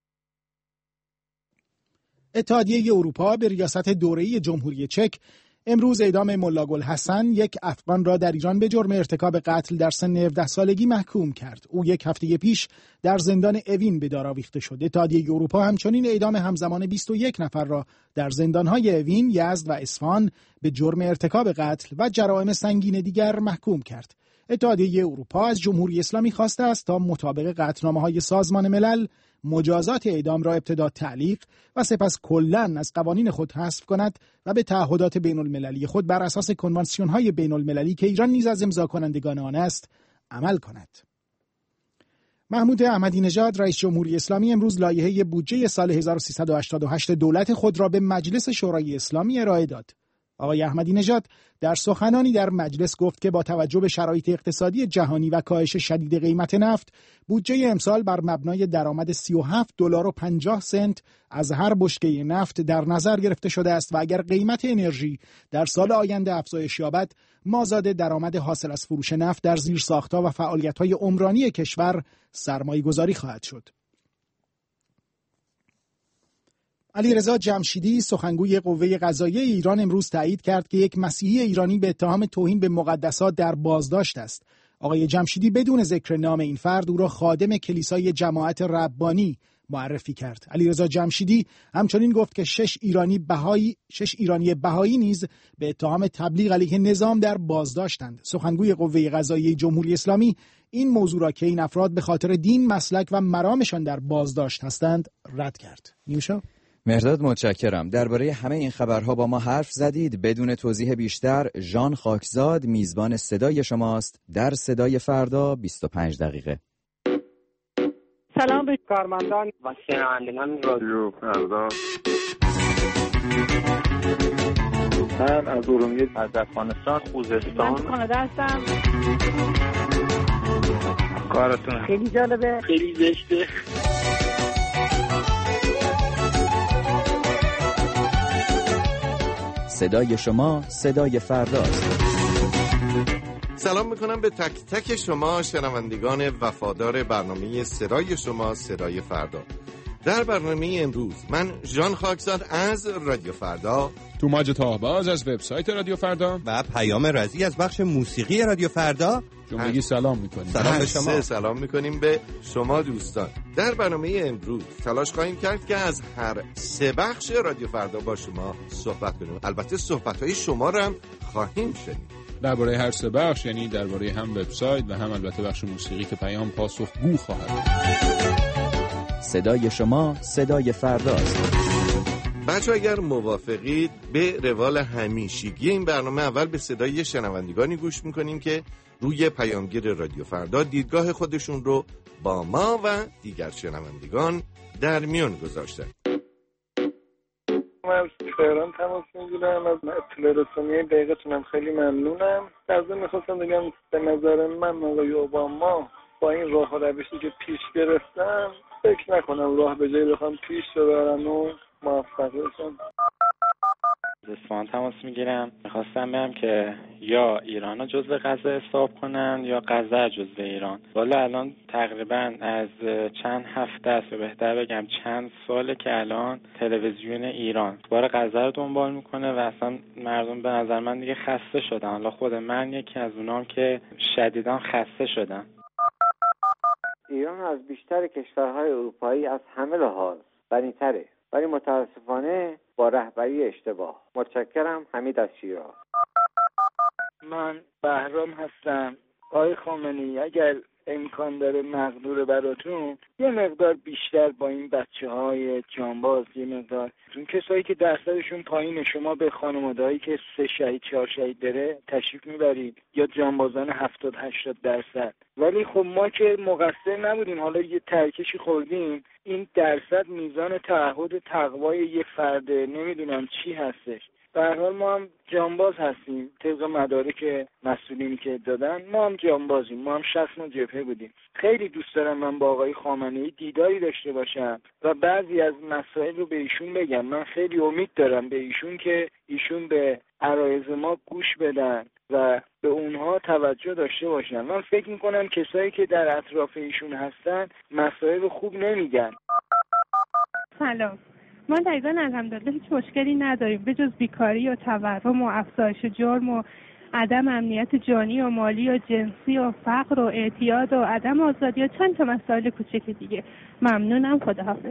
اتحادیه اروپا به ریاست دوره‌ای جمهوری چک امروز اعدام ملا گلحسن، یک افغان را در ایران به جرم ارتکاب قتل در سن هفده سالگی محکوم کرد. او یک هفته پیش در زندان اوین به دار آویخته شد. اتحادیه اروپا همچنین اعدام همزمان بیست و یک نفر را در زندان‌های اوین، یزد و اصفهان به جرم ارتکاب قتل و جرائم سنگین دیگر محکوم کرد. اتحادیه اروپا از جمهوری اسلامی خواسته است تا مطابق قطعنامه‌های سازمان ملل مجازات اعدام را ابتدا تعلیق و سپس کلاً از قوانین خود حذف کند و به تعهدات بین المللی خود بر اساس کنوانسیون‌های بین المللی که ایران نیز از امضا کنندگان آن است عمل کند. محمود احمدی نژاد رئیس جمهوری اسلامی امروز لایحه بودجه سال هزار و سیصد و هشتاد و هشت دولت خود را به مجلس شورای اسلامی ارائه داد. آقای احمدی نژاد در سخنانی در مجلس گفت که با توجه به شرایط اقتصادی جهانی و کاهش شدید قیمت نفت، بودجه امسال بر مبنای درآمد سی و هفت دلار و پنجاه سنت از هر بشکه نفت در نظر گرفته شده است و اگر قیمت انرژی در سال آینده افزایش یابد، مازاد درآمد حاصل از فروش نفت در زیرساخت‌ها و فعالیت‌های عمرانی کشور سرمایه‌گذاری خواهد شد. علیرضا جمشیدی سخنگوی قوه قضاییه ایران امروز تایید کرد که یک مسیحی ایرانی به اتهام توهین به مقدسات در بازداشت است. آقای جمشیدی بدون ذکر نام این فرد او را خادم کلیسای جماعت ربانی معرفی کرد. علیرضا جمشیدی همچنین گفت که شش ایرانی بهایی شش ایرانی بهایی نیز به اتهام تبلیغ علیه نظام در بازداشتند. سخنگوی قوه قضاییه جمهوری اسلامی این موضوع را که این افراد به خاطر دین، مسلک و مرامشان در بازداشت هستند رد کرد. نیوشا مهرداد متشکرم. درباره همه این خبرها با ما حرف زدید. بدون توضیح بیشتر ژان خاکزاد میزبان صدای شماست در صدای فردا بیست و پنج دقیقه. سلام به کارمندان و شنوندگان رادیو فردا. من از ارومیه، از افغانستان، خوزستان، من کانادا هستم. کارتون خیلی جالبه، خیلی زشته. صدای شما صدای فرداست. سلام میکنم به تک تک شما شنوندگان وفادار برنامه صدای شما صدای فردا. در برنامه امروز من ژان خاکزاد از رادیو فردا، توماج تاهباز از وبسایت رادیو فردا و پیام رضی از بخش موسیقی رادیو فردا جملگی سلام میکنیم. سلام به شما. سلام میکنیم به شما دوستان. در برنامه امروز تلاش خواهیم کرد که از هر سه بخش رادیو فردا با شما صحبت کنیم. البته صحبت‌های شما رو هم خواهیم شنید. درباره هر سه بخش، یعنی درباره هم وبسایت و هم البته بخش موسیقی که پیام پاسخگو خواهد. صدای شما صدای فرداست. بچه اگر موافقید به روال همیشگی این برنامه اول به صدای شنوندگانی گوش میکنیم که روی پیامگیر رادیو فردا دیدگاه خودشون رو با ما و دیگر شنوندگان در میان گذاشتن. من از تهران تماس میگیرم، از اطلاع رسانی دقیقتونم خیلی ممنونم. در ضمن میخواستم بگم به نظر من آقای اوباما با این راه و روشی که پیش گرفتم فکر نکنم راه به جایی بخوام پیش ببرم و موفق بشم. از اصفهان تماس میگیرم، میخواستم بگم که یا ایران رو جزو غزه حساب کنن یا غزه جزو ایران. والا الان تقریبا از چند هفته است، بهتر بگم چند ساله که الان تلویزیون ایران بار غزه رو دنبال میکنه و اصلا مردم به نظر من دیگه خسته شدن. حالا خود من یکی از اونام که شدیداً خسته شدم. ایران از بیشتر کشورهای اروپایی از همه لحاظ غنی‌تره، ولی متاسفانه با رهبری اشتباه. متشکرم. حمید از شیراز. من بهرام هستم. آقای خامنه‌ای اگر امکان داره مقدور براتون یه مقدار بیشتر با این بچه‌های جانباز، یه مقدار اون کسایی که درصدشون پایینه، شما به خانواده‌هایی که سه شهید چهار شهید داره تشریف میبرید یا جانبازان هفتاد هشتاد درصد. ولی خب ما که مقصر نبودیم، حالا یه ترکشی خوردیم. این درصد میزان تعهد تقوای یه فرده، نمیدونم چی هستش. به هر حال ما هم جانباز هستیم طبق مدارک مسئولینی که دادن. ما هم جانبازیم، ما هم شخص ما جبهه بودیم. خیلی دوست دارم من با آقای خامنه‌ای دیداری داشته باشم و بعضی از مسائل رو به ایشون بگم. من خیلی امید دارم به ایشون که ایشون به عرایض ما گوش بدن و به اونها توجه داشته باشن. من فکر میکنم کسایی که در اطراف ایشون هستن مسائل رو خوب نمیگن. سلام، ما دقیقا الحمدلله هیچ مشکلی نداریم به جز بیکاری و تورم و افزایش جرم و عدم امنیت جانی و مالی و جنسی و فقر و اعتیاد و عدم آزادی و چند تا مسائل کوچک دیگه. ممنونم. خداحافظ.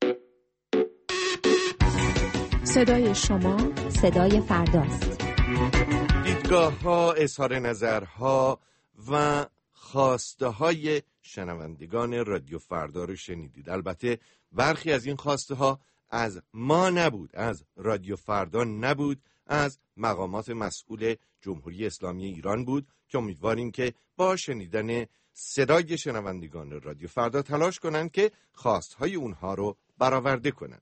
صدای شما صدای فرداست. دیدگاه ها، اظهار نظرها و خواسته های شنوندگان رادیو فردا رو شنیدید. البته برخی از این خواسته ها از ما نبود، از رادیو فردا نبود، از مقامات مسئول جمهوری اسلامی ایران بود که امیدواریم که با شنیدن صدای شنوندگان رادیو فردا تلاش کنند که خواستهای اونها رو برآورده کنند.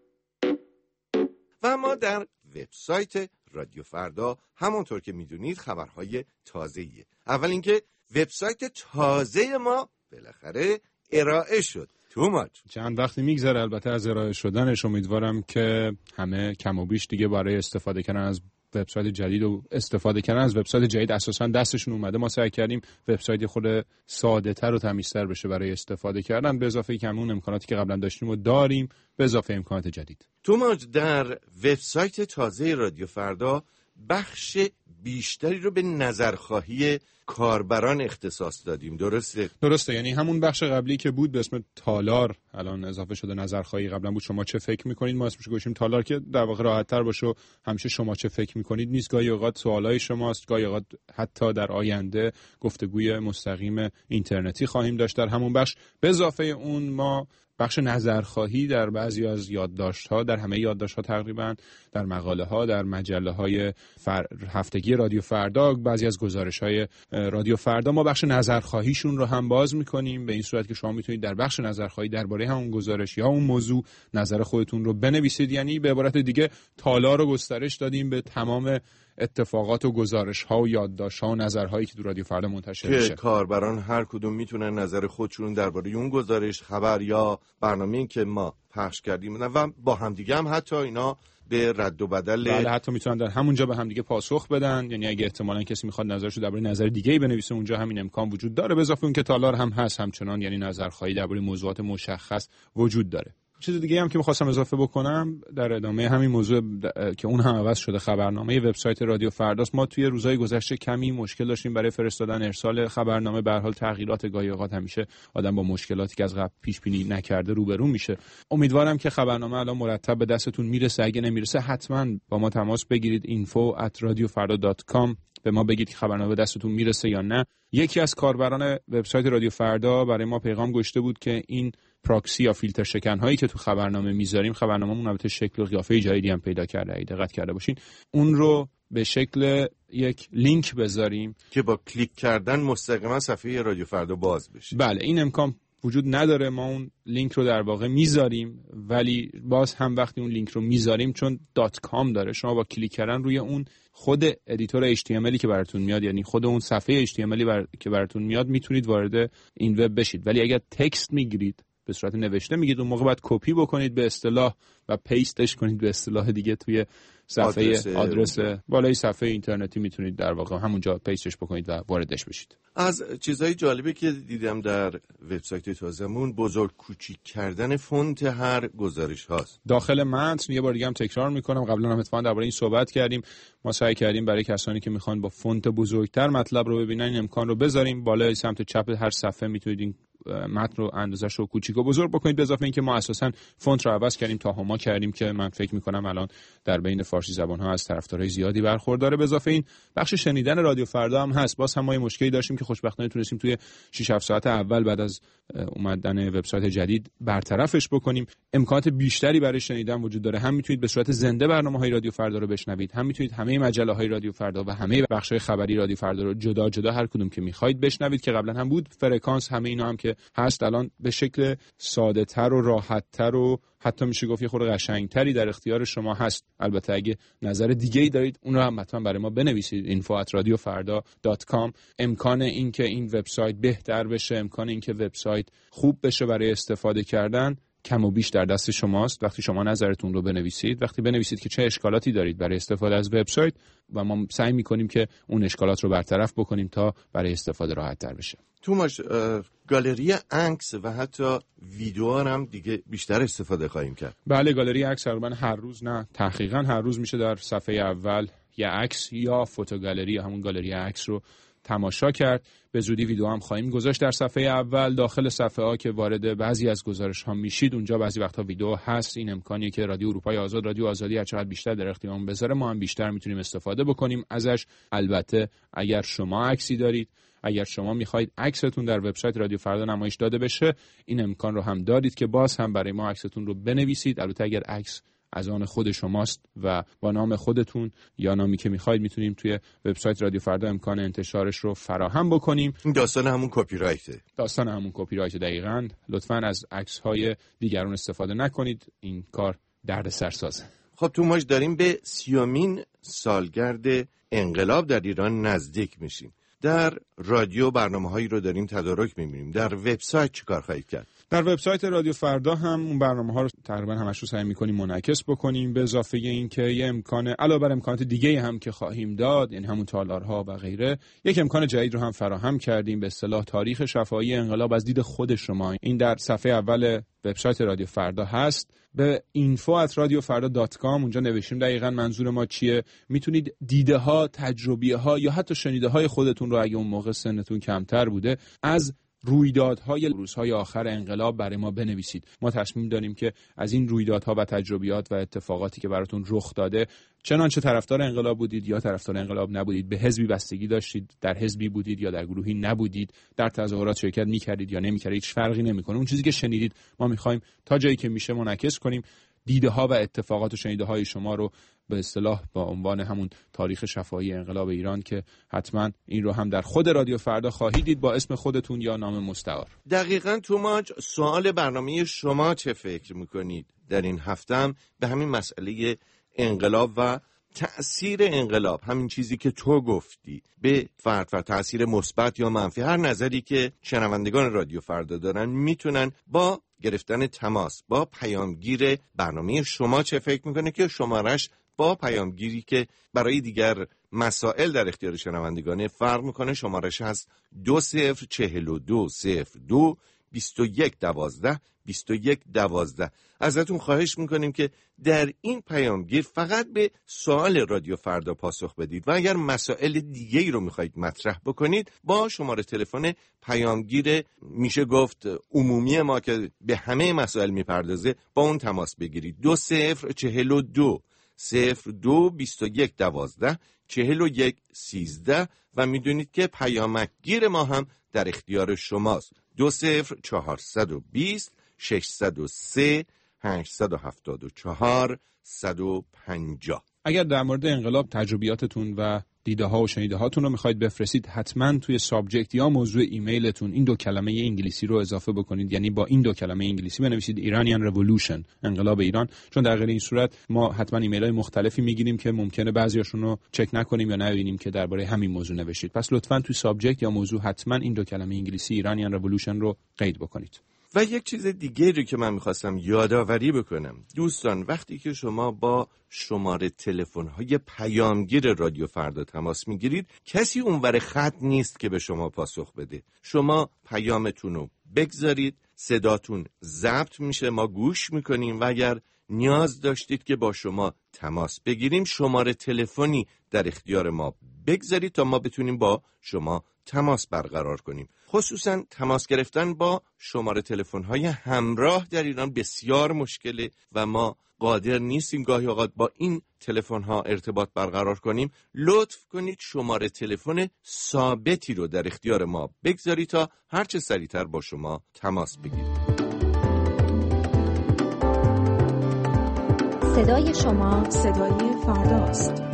و ما در وبسایت رادیو فردا همونطور که میدونید خبرهای تازه‌ایه. اول اینکه وبسایت تازه ما بالاخره ارائه شد. توماج چند وقتی میگذره البته از ارائه شدنش. امیدوارم که همه کم و بیش دیگه برای استفاده کردن از وبسایت جدید و استفاده کردن از وبسایت جدید اساسا دستشون اومده. ما سعی کردیم وبسایت خود ساده‌تر و تمیزتر بشه برای استفاده کردن، به اضافه که همون امکاناتی که قبلا داشتیم و داریم به اضافه امکانات جدید. توماج در وبسایت تازه رادیو فردا بخش بیشتری رو به نظرخواهی کاربران اختصاص دادیم. درسته؟ درسته، یعنی همون بخش قبلی که بود به اسم تالار الان اضافه شده نظرخواهی. قبلا بود شما چه فکر میکنید، ما اسمش گوشیم تالار که در واقع راحت تر باشه و همیشه شما چه فکر میکنید نیست. گاهی اوقات سوالای شماست، گاهی اوقات حتی در آینده گفتگوی مستقیم اینترنتی خواهیم داشت در همون بخش. به اضافه اون ما بخش نظرخواهی در بعضی از یادداشت‌ها، در همه یادداشت‌ها تقریباً، در مقاله‌ها، در مجله‌های فر... هفتگی رادیو فردا، بعضی از گزارش‌های رادیو فردا ما بخش نظرخواهیشون رو هم باز می‌کنیم، به این صورت که شما می‌تونید در بخش نظرخواهی درباره همون گزارش یا اون موضوع نظر خودتون رو بنویسید. یعنی به عبارت دیگه تالار رو گسترش دادیم به تمام اتفاقات و گزارش‌ها و یادداشت‌ها و نظرهایی که تو رادیو فردا منتشر میشه. که کاربران هر کدوم میتونن نظر خودشون درباره اون گزارش، خبر یا برنامه‌ای که ما پخش کردیم و با همدیگه هم حتی اینا به رد و بدل. بله، حتی میتونن در همونجا به هم دیگه پاسخ بدن، یعنی اگه احتمالاً کسی میخواد نظرشو درباره نظر دیگه‌ای بنویسه اونجا همین امکان وجود داره. به اضافه اون که تالار هم هست همچنان، یعنی نظرخواهی درباره موضوعات مشخص وجود داره. چیز دیگه هم که می‌خواستم اضافه بکنم در ادامه همین موضوع که اون هم عوض شده، خبرنامه وبسایت رادیو فرداست. ما توی روزهای گذشته کمی مشکل داشتیم برای فرستادن ارسال خبرنامه. به هر حال تغییرات گاهی اوقات همیشه آدم با مشکلاتی که از قبل پیش بینی نکرده روبرو میشه. امیدوارم که خبرنامه الان مرتب به دستتون میرسه. اگه نمیرسه حتما با ما تماس بگیرید. info at radio farda dot com به ما بگید که خبرنامه به دستتون میرسه یا نه. یکی از کاربران وبسایت رادیو فردا برای ما پیغام گذاشته بود که این پراکسی یا فیلتر شکن هایی که تو خبرنامه میذاریم، خبرنامه‌مون البته شکل و قیافه جدیدی هم پیدا کرده، اگه دقت کرده باشین، اون رو به شکل یک لینک بذاریم که با کلیک کردن مستقیما صفحه رادیو فردا باز بشه. بله، این امکان وجود نداره. ما اون لینک رو در واقع میذاریم، ولی باز هم وقتی اون لینک رو میذاریم چون دات کام داره، شما با کلیک کردن روی اون خود ادیتور اچ تی ام ال که براتون میاد، یعنی خود اون صفحه اچ تی ام ال بر... که براتون میاد، میتونید وارد این وب بشید. ولی اگر تکست میگیرید، به صورت نوشته میگید، اون موقع باید کپی بکنید به اصطلاح و پیستش کنید به اصطلاح دیگه توی صفحه آدرس, آدرس بالای صفحه اینترنتی میتونید در واقع همونجا پیستش بکنید و واردش بشید. از چیزهای جالبی که دیدم در وبسایت تازمون بزرگ کوچیک کردن فونت هر گزارش هاست. داخل متن یه بار دیگه هم تکرار میکنم، قبلا هم اتفاقا درباره این صحبت کردیم. ما سعی کردیم برای کسانی که میخوان با فونت بزرگتر مطلب رو ببینن این امکان رو بذاریم. بالای سمت چپ هر صفحه میتونید این متن رو اندازه‌ش رو کوچیک و بزرگ بکنید. به اضافه اینکه ما اساساً فونت رو عوض کردیم، تا هما کردیم که من فکر می‌کنم الان در بین فارسی زبان‌ها از طرفدارای زیادی برخورداره. به اضافه این بخش شنیدن رادیو فردا هم هست. باز هم ما یه مشکلی داشتیم که خوشبختانه تونستیم توی شش هفت ساعت اول بعد از اومدن وبسایت جدید برطرفش بکنیم. امکانات بیشتری برای شنیدن وجود داره. هم میتونید به صورت زنده برنامه‌های رادیو فردا رو بشنوید، هم میتونید همه مجله‌های رادیو فردا و همه بخش‌های خبری رادیو فردا رو جدا جدا هر کدوم که می‌خواید بشنوید، که قبلا هم بود. فرکانس همه اینا هم که هست، الان به شکل ساده‌تر و راحت‌تر و حتی میشه گفت یه خورده قشنگتری در اختیار شما هست. البته اگه نظر دیگه‌ای دارید اون رو هم حتما برای ما بنویسید. info at radio farda dot com. امکان این که این وبسایت بهتر بشه، امکان این که وبسایت خوب بشه برای استفاده کردن، کم و بیش در دست شماست. وقتی شما نظرتون رو بنویسید، وقتی بنویسید که چه اشکالاتی دارید برای استفاده از وبسایت، و ما سعی می‌کنیم که اون اشکالات رو برطرف بکنیم تا برای استفاده راحت‌تر بشه. توماش، گالری عکس و حتی ویدیو هم دیگه بیشتر استفاده خواهیم کرد. بله، گالری عکس تقریبا هر روز، نه تحقیقاً هر روز میشه در صفحه اول یا عکس یا فوتوگالری، همون گالری عکس رو تماشا کرد. به زودی ویدیو هم خواهیم گذاشت در صفحه اول. داخل صفحه ها که وارد بعضی از گزارش ها میشید، اونجا بعضی وقتا ویدیو هست. این امکانیه که رادیو اروپای آزاد، رادیو آزادی هر چقدر بیشتر در اختیارمون بذاره، ما هم بیشتر میتونیم استفاده بکنیم ازش. البته اگر شما عکسی دارید، اگر شما میخواید عکستون در وبسایت رادیو فردا نمایش داده بشه، این امکان رو هم دارید که باز هم برای ما عکستون رو بنویسید. البته اگر عکس از آن خود شماست و با نام خودتون یا نامی که میخواید، میتونیم توی وبسایت رادیو فردا امکان انتشارش رو فراهم بکنیم. این داستان همون کپی رایته. داستان همون کپی رایت دقیقاً. لطفاً از عکس‌های دیگران استفاده نکنید، این کار دردسر سازه. خب توماش، داریم به سیومین سالگرد انقلاب در ایران نزدیک میشیم. در رادیو برنامه‌هایی رو داریم تدارک می‌بینیم. در وبسایت چیکار خواهید کرد؟ در وبسایت رادیو فردا هم اون برنامه‌ها رو تقریبا همش رو سعی می‌کنیم منعکس بکنیم، به اضافه این که یه امکان علاوه بر امکانات دیگه هم که خواهیم داد، یعنی همون تالارها و غیره، یک امکان جدید رو هم فراهم کردیم، به اصطلاح تاریخ شفاهی انقلاب از دید خود شما. این در صفحه اول وبسایت رادیو فردا هست. به info at radio farda dot com اونجا نوشتیم دقیقاً منظور ما چیه. میتونید دیده ها، تجربیه ها یا حتی شنیده های خودتون رو اگه اون موقع سنتون کمتر بوده از رویدادهای روزهای آخر انقلاب برای ما بنویسید. ما تصمیم داریم که از این رویدادها و تجربیات و اتفاقاتی که براتون رخ داده، چنانچه طرفدار انقلاب بودید یا طرفدار انقلاب نبودید، به حزبی بستگی داشتید، در حزبی بودید یا در گروهی نبودید، در تظاهرات شرکت می‌کردید یا نمی‌کردید، هیچ فرقی نمی‌کنه. اون چیزی که شنیدید ما می‌خوایم تا جایی که میشه منعکس کنیم. دیده ها و اتفاقات و شنیده های شما رو به اصطلاح با عنوان همون تاریخ شفاهی انقلاب ایران که حتما این رو هم در خود رادیو فردا خواهید دید با اسم خودتون یا نام مستعار. دقیقاً توماج، سوال برنامه شما چه فکر میکنید در این هفته هم به همین مسئله انقلاب و تأثیر انقلاب، همین چیزی که تو گفتی، به فرد و تأثیر مثبت یا منفی، هر نظری که شنوندگان رادیو فردا دارن میتونن با گرفتن تماس با پیامگیر برنامه شما چه فکر میکنه که شمارش با پیامگیری که برای دیگر مسائل در اختیار شنوندگان فرق میکنه. شمارش هست دو صفر چهل و دو صفر دو بیست و یک دوازده بیست و یک دوازده. ازتون خواهش میکنیم که در این پیامگیر فقط به سوال رادیو فردا پاسخ بدید و اگر مسائل دیگه ای رو میخواید مطرح بکنید با شماره تلفن پیامگیر میشه گفت عمومی ما که به همه مسائل میپردازه با اون تماس بگیرید. دو صفر چهل و دو صفر دو بیست و یک دوازده چهل و یک سیزده و میدونید که پیامگیر ما هم در اختیار شماست. دو صفر چهارصد و بیست ششصد و سه هشتصد و هفتاد و چهار صد و پنجاه. اگر در مورد انقلاب تجربیاتتون و دیده ها و شنیده هاتون رو میخواید بفرستید حتما توی سابجکت یا موضوع ایمیلتون این دو کلمه انگلیسی رو اضافه بکنید، یعنی با این دو کلمه انگلیسی بنویسید ایرانیان رولوشن، انقلاب ایران، چون در غیر این صورت ما حتما ایمیل های مختلفی میگیریم که ممکنه بعضیاشون رو چک نکنیم یا نبینیم که درباره همین موضوع نوشتید. پس لطفاً توی سابجکت یا موضوع حتما این دو کلمه انگلیسی ایرانیان رولوشن رو قید بکنید. و یک چیز دیگه رو که من میخواستم یادآوری بکنم دوستان، وقتی که شما با شماره تلفن‌های پیامگیر رادیو فردا تماس میگیرید کسی اونور خط نیست که به شما پاسخ بده. شما پیامتون رو بگذارید، صداتون ضبط میشه، ما گوش میکنیم و اگر نیاز داشتید که با شما تماس بگیریم شماره تلفنی در اختیار ما بگذارید تا ما بتونیم با شما تماس برقرار کنیم. خصوصا تماس گرفتن با شماره تلفن‌های همراه در ایران بسیار مشکله و ما قادر نیستیم گاهی اوقات با این تلفن‌ها ارتباط برقرار کنیم. لطف کنید شماره تلفن ثابتی رو در اختیار ما بگذارید تا هر چه سریعتر با شما تماس بگیریم. صدای شما صدای فرداست.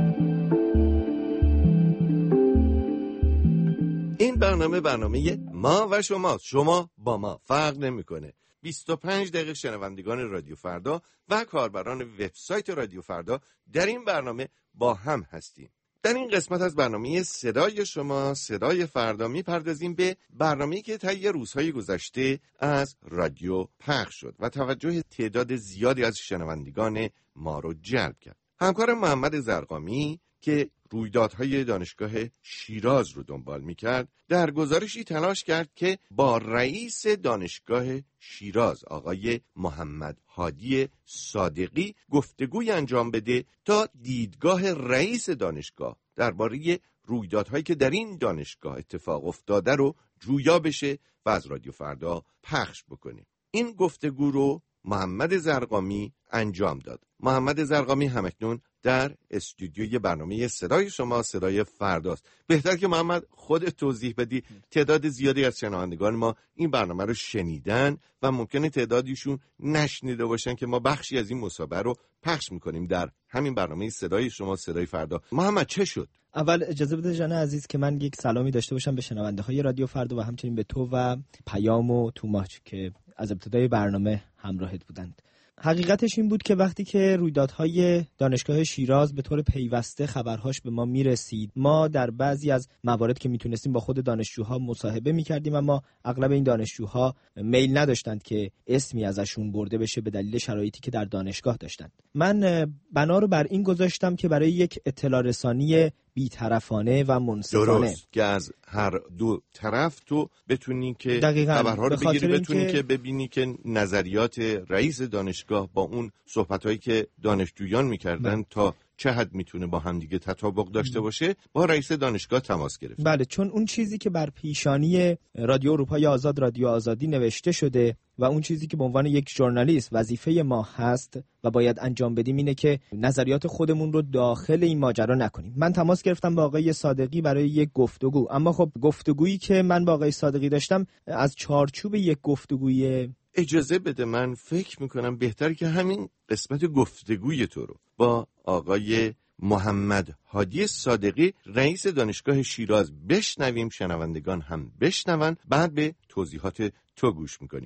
این برنامه برنامه ما و شما، شما با ما فرق نمیکنه. بیست و پنج دقیقه شنوندگان رادیو فردا و کاربران وبسایت رادیو فردا در این برنامه با هم هستیم. در این قسمت از برنامه صدای شما صدای فردا میپردازیم به برنامه‌ای که طی روزهای گذشته از رادیو پخش شد و توجه تعداد زیادی از شنوندگان ما رو جلب کرد. همکار محمد زرقامی که رویدادهای دانشگاه شیراز رو دنبال می‌کرد، در گزارشی تلاش کرد که با رئیس دانشگاه شیراز آقای محمد هادی صادقی گفتگوی انجام بده تا دیدگاه رئیس دانشگاه درباره رویدادهایی که در این دانشگاه اتفاق افتاده رو جویا بشه و از رادیو فردا پخش بکنه. این گفتگو رو محمد زرقامی انجام داد. محمد زرقامی همکنون در استودیوی برنامه صدای شما صدای فرداست. بهتر که محمد خودت توضیح بدی. تعداد زیادی از شنوندگان ما این برنامه رو شنیدن و ممکنه تعدادیشون نشنیده باشن که ما بخشی از این مسابقه رو پخش میکنیم در همین برنامه صدای شما صدای فردا. محمد چه شد؟ اول اجازه بده جان عزیز که من یک سلامی داشته باشم به شنونده های رادیو فردا و همچنین به تو و پیام و توماچ که از ابتدای برنامه همراهت بودند. حقیقتش این بود که وقتی که رویدادهای دانشگاه شیراز به طور پیوسته خبرهاش به ما میرسید، ما در بعضی از موارد که میتونستیم با خود دانشجوها مصاحبه میکردیم، اما اغلب این دانشجوها میل نداشتند که اسمی ازشون برده بشه به دلیل شرایطی که در دانشگاه داشتند. من بنا رو بر این گذاشتم که برای یک اطلاع رسانی بی‌طرفانه و منصفانه، درست که از هر دو طرف تو بتونی که خبرها رو بگیری، بتونی که... که ببینی که نظریات رئیس دانشگاه با اون صحبتایی که دانشجویان میکردن بله. تا چه حد میتونه با همدیگه تطابق داشته باشه، با رئیس دانشگاه تماس گرفت. بله، چون اون چیزی که بر پیشانی رادیو اروپای آزاد، رادیو آزادی نوشته شده و اون چیزی که به عنوان یک ژورنالیست وظیفه ما هست و باید انجام بدیم اینه که نظریات خودمون رو داخل این ماجرا نکنیم. من تماس گرفتم با آقای صادقی برای یک گفتگو، اما خب گفتگویی که من با آقای صادقی داشتم از چارچوب یک گفتگوی اجازه بده من فکر میکنم بهتر که همین قسمت گفتگوی تو رو با آقای محمد هادی صادقی رئیس دانشگاه شیراز بشنویم، شنوندگان هم بشنون، بعد به توضیحات تو گوش میکنیم.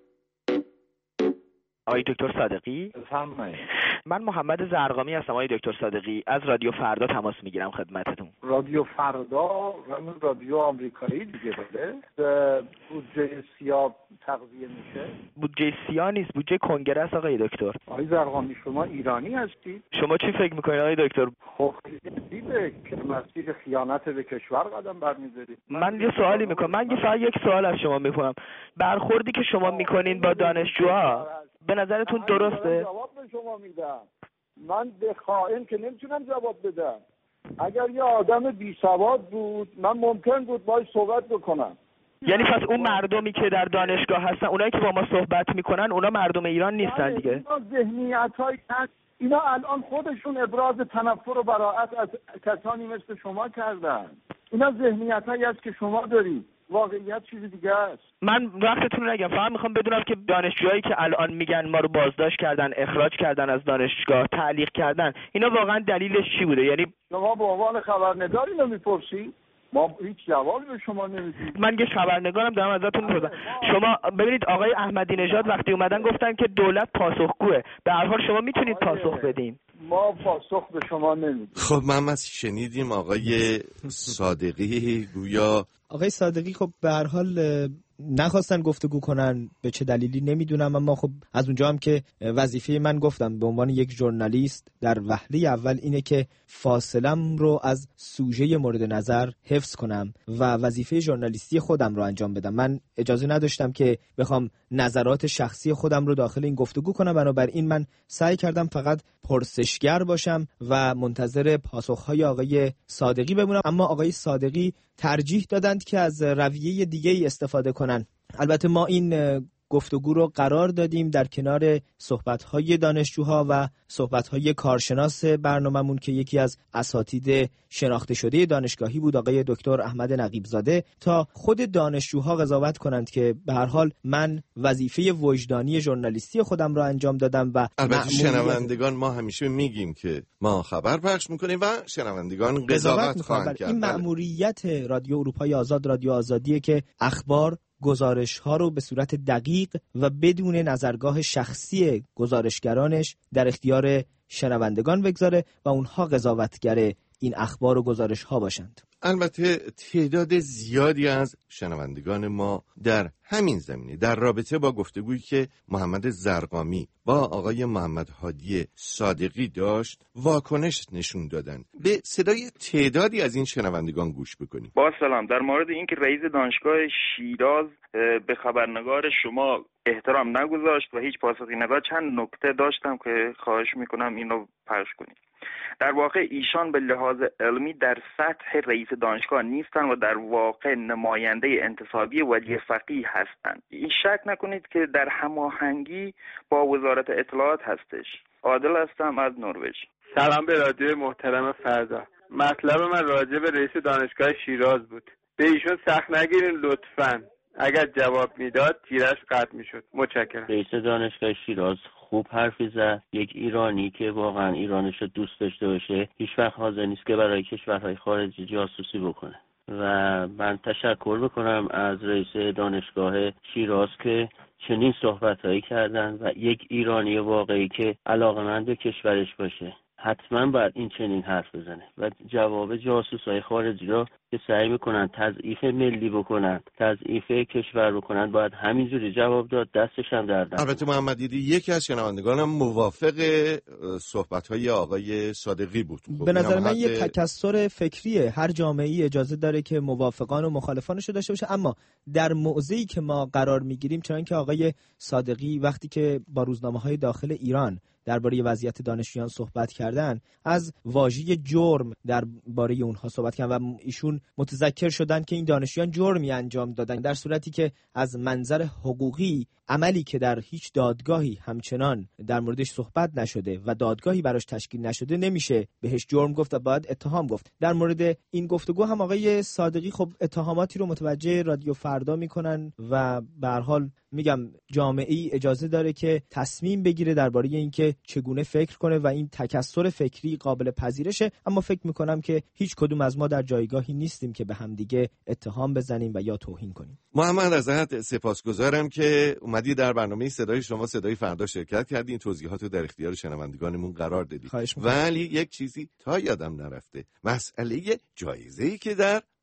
آقای دکتر صادقی، بفرمایید. من محمد زرقامی هستم. آقای دکتر صادقی، از رادیو فردا تماس میگیرم خدمتتون. رادیو فردا همون رادیو آمریکایی دیگه بله، بودجه سیاه تغذیه میشه؟ بودجه سیاه نیست، بودجه کنگره است آقای دکتر. آقای زرقامی شما ایرانی هستید؟ شما چی فکر میکنید آقای دکتر؟ خب دیده که مسیر خیانت به کشور قدم برمی‌دارید. من یه سوالی میکنم، من یه فقط یک سوال از شما میکنم. برخوردی که شما میکنین با دانشجوها به نظرتون درسته؟ جواب به شما میدم. من به خائن که نمیتونم جواب بدم. اگر یه آدم بی سواد بود من ممکن بود باهاش صحبت بکنم. یعنی پس اون مردمی که در دانشگاه هستن، اونایی که با ما صحبت میکنن، اونا مردم ایران نیستن دیگه. اینا ذهنیت‌های هست. اینا الان خودشون ابراز تنفر و براءت از کسانی مثل شما کردن. اینا ذهنیت‌هایی است که شما دارید. واقعیت چیز دیگه است. من وقتتون رو نگم، فقط میخوام بدونم که دانشجوهایی که الان میگن ما رو بازداشت کردن، اخراج کردن از دانشگاه، تعلیق کردن، اینا واقعا دلیلش چی بوده؟ یعنی شما به عنوان خبرنگار اینو میپرسی؟ ما هیچ جوابی به شما نمیدیم. من یه خبرنگارم دارم ازتون میپرسم. شما ببینید آقای احمدی نژاد وقتی اومدن گفتن که دولت پاسخگوه. به هر حال شما میتونید پاسخ بدین. ما پاسخ به شما نمیدیم. خب محمد شنیدیم آقای صادقی گویا آقای صادقی خب به هر حال نخواستن گفتگو کنن، به چه دلیلی نمیدونم، اما خب از اونجا هم که وظیفه من گفتم به عنوان یک ژورنالیست در وهله اول اینه که فاصلم رو از سوژه مورد نظر حفظ کنم و وظیفه ژورنالیستی خودم رو انجام بدم. من اجازه نداشتم که بخوام نظرات شخصی خودم رو داخل این گفتگو کنم، بنابراین من سعی کردم فقط پرسشگر باشم و منتظر پاسخهای آقای صادقی بمونم، اما آقای صادقی ترجیح دادند که از رویه دیگه ای استفاده کنن. البته ما این گفتگو رو قرار دادیم در کنار صحبت‌های دانشجوها و صحبت‌های کارشناس برنامه‌مون که یکی از اساتید شناخته شده دانشگاهی بود، آقای دکتر احمد نقیب‌زاده، تا خود دانشجوها قضاوت کنند که به هر حال من وظیفه وجدانی ژورنالیستی خودم رو انجام دادم. و البته شنوندگان ما همیشه میگیم که ما خبر پخش میکنیم و شنوندگان قضاوت خواهند کرد. این مأموریت رادیو اروپای آزاد، رادیو آزادیه که اخبار گزارش ها رو به صورت دقیق و بدون نظرگاه شخصی گزارشگرانش در اختیار شنوندگان بگذاره و اونها قضاوتگر این اخبار و گزارش ها باشند. البته تعداد زیادی از شنوندگان ما در همین زمینه در رابطه با گفتگویی که محمد زرقامی با آقای محمد هادی صادقی داشت واکنش نشون دادن. به صدای تعدادی از این شنوندگان گوش بکنیم. با سلام، در مورد اینکه رئیس دانشگاه شیراز به خبرنگار شما احترام نگذاشت و هیچ پاسخی نداد، چند نکته داشتم که خواهش میکنم اینو پخش کنید. در واقع ایشان به لحاظ علمی در سطح رئیس دانشگاه نیستن و در واقع نماینده انتصابی ولی فقیه هستند. این شک نکنید که در هماهنگی با وزارت اطلاعات هستش. عادل هستم از نروژ. سلام به رادیو محترم فردا. مطلب من راجع به رئیس دانشگاه شیراز بود. به ایشون سخت نگیرین لطفاً. اگر جواب میداد تیرش قطع میشد. متشکرم. رئیس دانشگاه شیراز خوب حرفی زد. یک ایرانی که واقعا ایرانش رو دوست داشته باشه هیچ وقت حاضر نیست که برای کشورهای خارجی جاسوسی بکنه و من تشکر بکنم از رئیس دانشگاه شیراز که چنین صحبتهایی کردن و یک ایرانی واقعی که علاقه‌مند به کشورش باشه حتما باید این چنین حرف بزنه و جواب جاسوسای خارجی رو که سعی میکنن تضعیف ملی بکنن، تضعیف کشور بکنن، باید همینجوری جواب داد، دستش هم در نکنه. البته محمد دیدی یکی از شنوندگانم موافق صحبت‌های آقای صادقی بود. خب به نظر من یه تکثر فکریه. هر جامعه‌ای اجازه داره که موافقان و مخالفانش رو داشته باشه، اما در موضعی که ما قرار میگیریم، چون که آقای صادقی وقتی که با روزنامه‌های داخل ایران درباره وضعیت دانشجویان صحبت کردن، از واژه جرم درباره اونها صحبت کردن و ایشون متذکر شدن که این دانشجویان جرمی انجام دادن، در صورتی که از منظر حقوقی عملی که در هیچ دادگاهی همچنان در موردش صحبت نشده و دادگاهی براش تشکیل نشده نمیشه بهش جرم گفت و باید اتهام گفت. در مورد این گفتگو هم آقای صادقی خب اتهاماتی رو متوجه رادیو فردا میکنن و به هر حال میگم جامعه‌ای اجازه داره که تصمیم بگیره درباره اینکه چگونه فکر کنه و این تکثر فکری قابل پذیرشه، اما فکر میکنم که هیچ کدوم از ما در جایگاهی نیستیم که به هم دیگه اتهام بزنیم و یا توهین کنیم. محمد ازت سپاسگزارم که اومدی در برنامه صدای شما صدای فردا شرکت کردی، این توضیحات رو در اختیار شنوندگانمون قرار دادی. ولی یک چیزی تا یادم نرفته، مسئله جایزه‌ای که در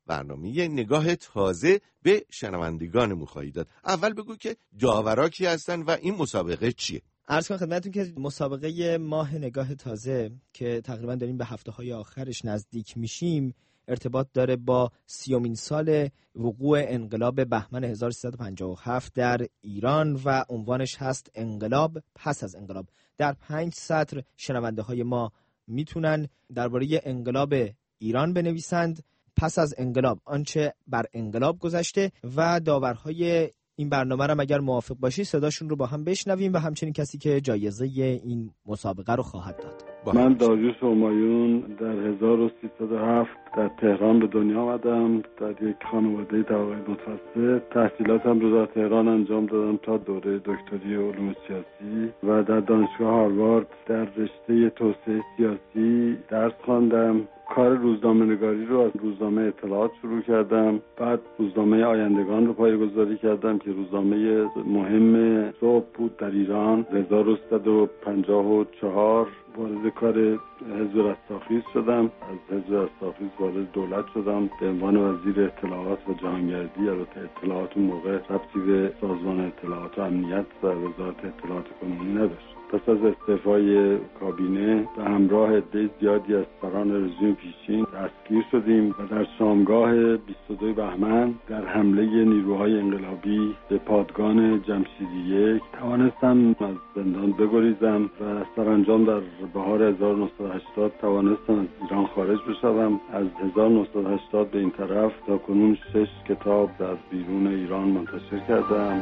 برنامه نگاه تازه به شنوندگانمون خواهی داد. اول بگو که داورا کی هستن و این مسابقه چیه؟ عرض کنم خدمتتون که مسابقه ماه نگاه تازه که تقریبا داریم به هفته های آخرش نزدیک میشیم ارتباط داره با سیومین سال وقوع انقلاب بهمن هزار و سیصد و پنجاه و هفت در ایران و عنوانش هست انقلاب پس از انقلاب. در پنج سطر شنونده های ما میتونن درباره انقلاب ایران بنویسند، پس از انقلاب آنچه بر انقلاب گذشته و داورهای این برنامه را اگر موافق باشی صداشون رو با هم بشنویم و همچنین کسی که جایزه این مسابقه رو خواهد داد. من داریوش همایون در هزار و سیصد و هفت در تهران به دنیا آمدم. در یک خانواده طبقه متوسط تحصیلاتم رو در تهران انجام دادم تا دوره دکتری علوم سیاسی و در دانشگاه هاروارد در رشته توسعه سیاسی درس خواندم. کار روزنامه‌نگاری رو از روزنامه اطلاعات شروع کردم، بعد روزنامه آیندگان رو پایه‌گذاری کردم که روزنامه مهم صبح بود در ایران. هزار و سیصد و پنجاه و چهار وارد کار حزب رستاخیز شدم. از حزب رستاخیز وارد دولت شدم به عنوان وزیر اطلاعات و جهانگردی. البته اطلاعات اون موقع ربطی به سازمان اطلاعات و امنیت و وزارت اطلاعات کنونی نداشت. پس از استعفای کابینه به همراه عده زیادی از سران رژیم پیشین دستگیر شدیم و در شامگاه بیست و دو بهمن در حمله نیروهای انقلابی به پادگان جمشیدی یک توانستم از زندان بگریزم و سرانجام در بهار هزار و نهصد و هشتاد توانستم از ایران خارج بشوم. از هزار و نهصد و هشتاد به این طرف تا کنون شش کتاب در بیرون ایران منتشر کردم.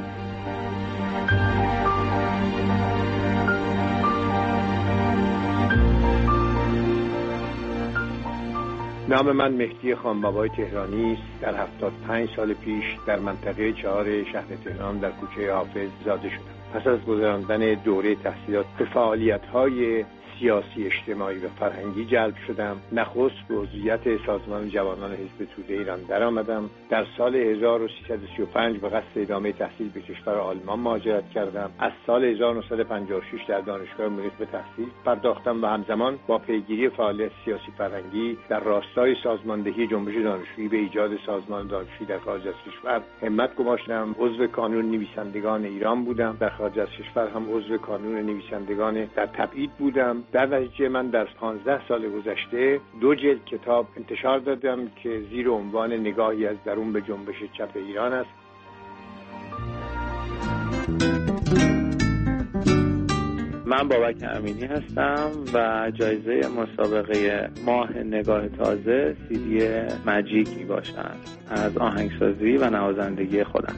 نام من مهدی خانبابای تهرانی است. در هفتاد و پنج سال پیش در منطقه چهار شهر تهران در کوچه حافظ زاده شدم. پس از گذراندن دوره تحصیلات به فعالیت‌های سیاسی، اجتماعی و فرهنگی جلب شدم. نخست به عضویت سازمان جوانان حزب توده ایران درآمدم. در سال هزار و سیصد و سی و پنج به قصد ادامه تحصیل به کشور آلمان مهاجرت کردم. از سال هزار و نهصد و پنجاه و شش در دانشگاه مونیخ به تحصیل پرداختم و همزمان با پیگیری فعالیت سیاسی فرهنگی در راستای سازماندهی جنبش دانشجویی به ایجاد سازمان دانشجویی در خارج از کشور همت گماشتم. عضو کانون نویسندگان ایران بودم. در خارج از کشور هم عضو کانون نویسندگان در تبعید بودم. در نتیجه من در پانزده سال گذشته دو جلد کتاب انتشار دادم که زیر عنوان نگاهی از درون به جنبش چپ ایران است. من بابک امینی هستم و جایزه مسابقه ماه نگاه تازه سیدی ماجیک می باشد از آهنگسازی و نوازندگی خودم.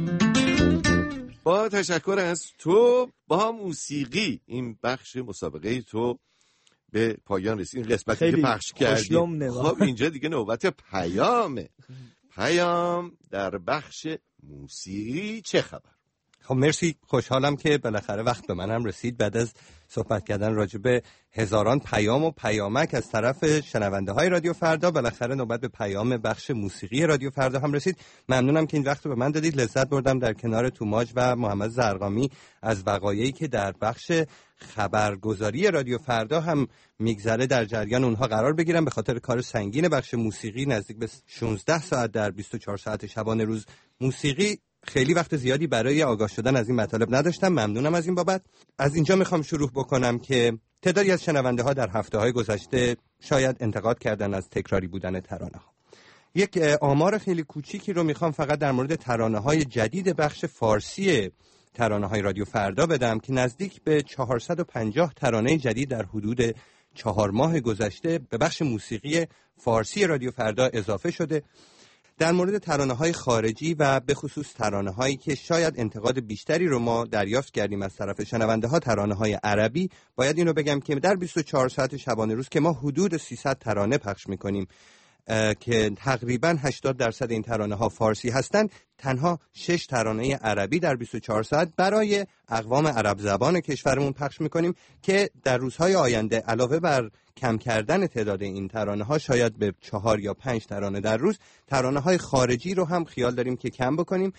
با تشکر از تو با موسیقی این بخش مسابقه تو به پایان رسید. این قسمتی که پخش کردی خب اینجا دیگه نوبت پیامه. پیام در بخش موسیقی چه خبر؟ خب مرسی، خوشحالم که بالاخره وقت به منم رسید بعد از صحبت کردن راجع به هزاران پیام و پیامک از طرف شنونده های رادیو فردا. بالاخره نوبت به پیام بخش موسیقی رادیو فردا هم رسید. ممنونم که این وقت رو به من دادید. لذت بردم در کنار توماج و محمد زرقامی از وقایعی که در بخش خبرگزاری رادیو فردا هم میگذره در جریان اونها قرار بگیرم. به خاطر کار سنگین بخش موسیقی نزدیک به شانزده ساعت در بیست و چهار ساعت شبانه روز موسیقی خیلی وقت زیادی برای آگاه شدن از این مطالب نداشتم. ممنونم از این بابت. از اینجا میخوام شروع بکنم که تعدادی از شنونده ها در هفته های گذشته شاید انتقاد کردن از تکراری بودن ترانه ها. یک آمار خیلی کوچیکی رو میخوام فقط در مورد ترانه های جدید بخش فارسی ترانه های رادیو فردا بدم که نزدیک به چهارصد و پنجاه ترانه جدید در حدود چهار ماه گذشته به بخش موسیقی فارسی رادیو فردا اضافه شده. در مورد ترانه‌های خارجی و به خصوص ترانه‌هایی که شاید انتقاد بیشتری رو ما دریافت کردیم از طرف شنونده‌ها، ترانه‌های عربی، باید اینو بگم که در بیست و چهار ساعت شبانه روز که ما حدود سیصد ترانه پخش می‌کنیم که تقریباً هشتاد درصد این ترانه‌ها فارسی هستند، تنها شش ترانه عربی در بیست و چهار ساعت برای اقوام عرب زبان کشورمون پخش می‌کنیم که در روزهای آینده علاوه بر کم کردن تعداد این ترانه‌ها شاید به چهار یا پنج ترانه در روز، ترانه‌های خارجی رو هم خیال داریم که کم بکنیم.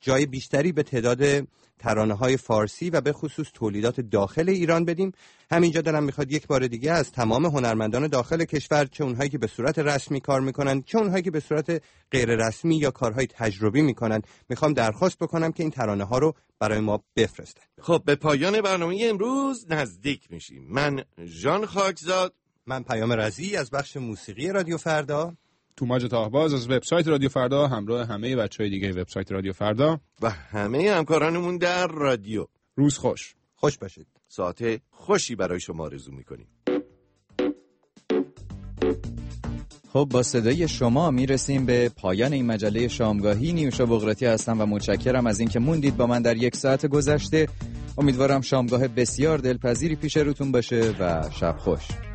جای بیشتری به تعداد ترانه‌های فارسی و به خصوص تولیدات داخل ایران بدیم. همینجا دلم میخواد یک بار دیگه از تمام هنرمندان داخل کشور، چه اونهایی که به صورت رسمی کار میکنن، چه اونهایی که به صورت غیر رسمی یا کارهای تجربی میکنن، میخوام درخواست بکنم که این ترانه‌ها رو برای ما بفرستن. خب به پایان برنامه امروز نزدیک میشیم. من ژان خاکزاد، من پیام رضی از بخش موسیقی رادیو فردا، توماج تاهباز از وبسایت رادیو فردا، همراه همه بچهای دیگه وبسایت رادیو فردا و همه همکارانمون در رادیو، روز خوش. خوش باشید. ساعت خوشی برای شما آرزو میکنیم. خب با صدای شما میرسیم به پایان این مجله شامگاهی. نیوشا بغراتی هستم و متشکرم از اینکه موندید با من در یک ساعت گذشته. امیدوارم شامگاه بسیار دلپذیری پیش روتون باشه و شب خوش.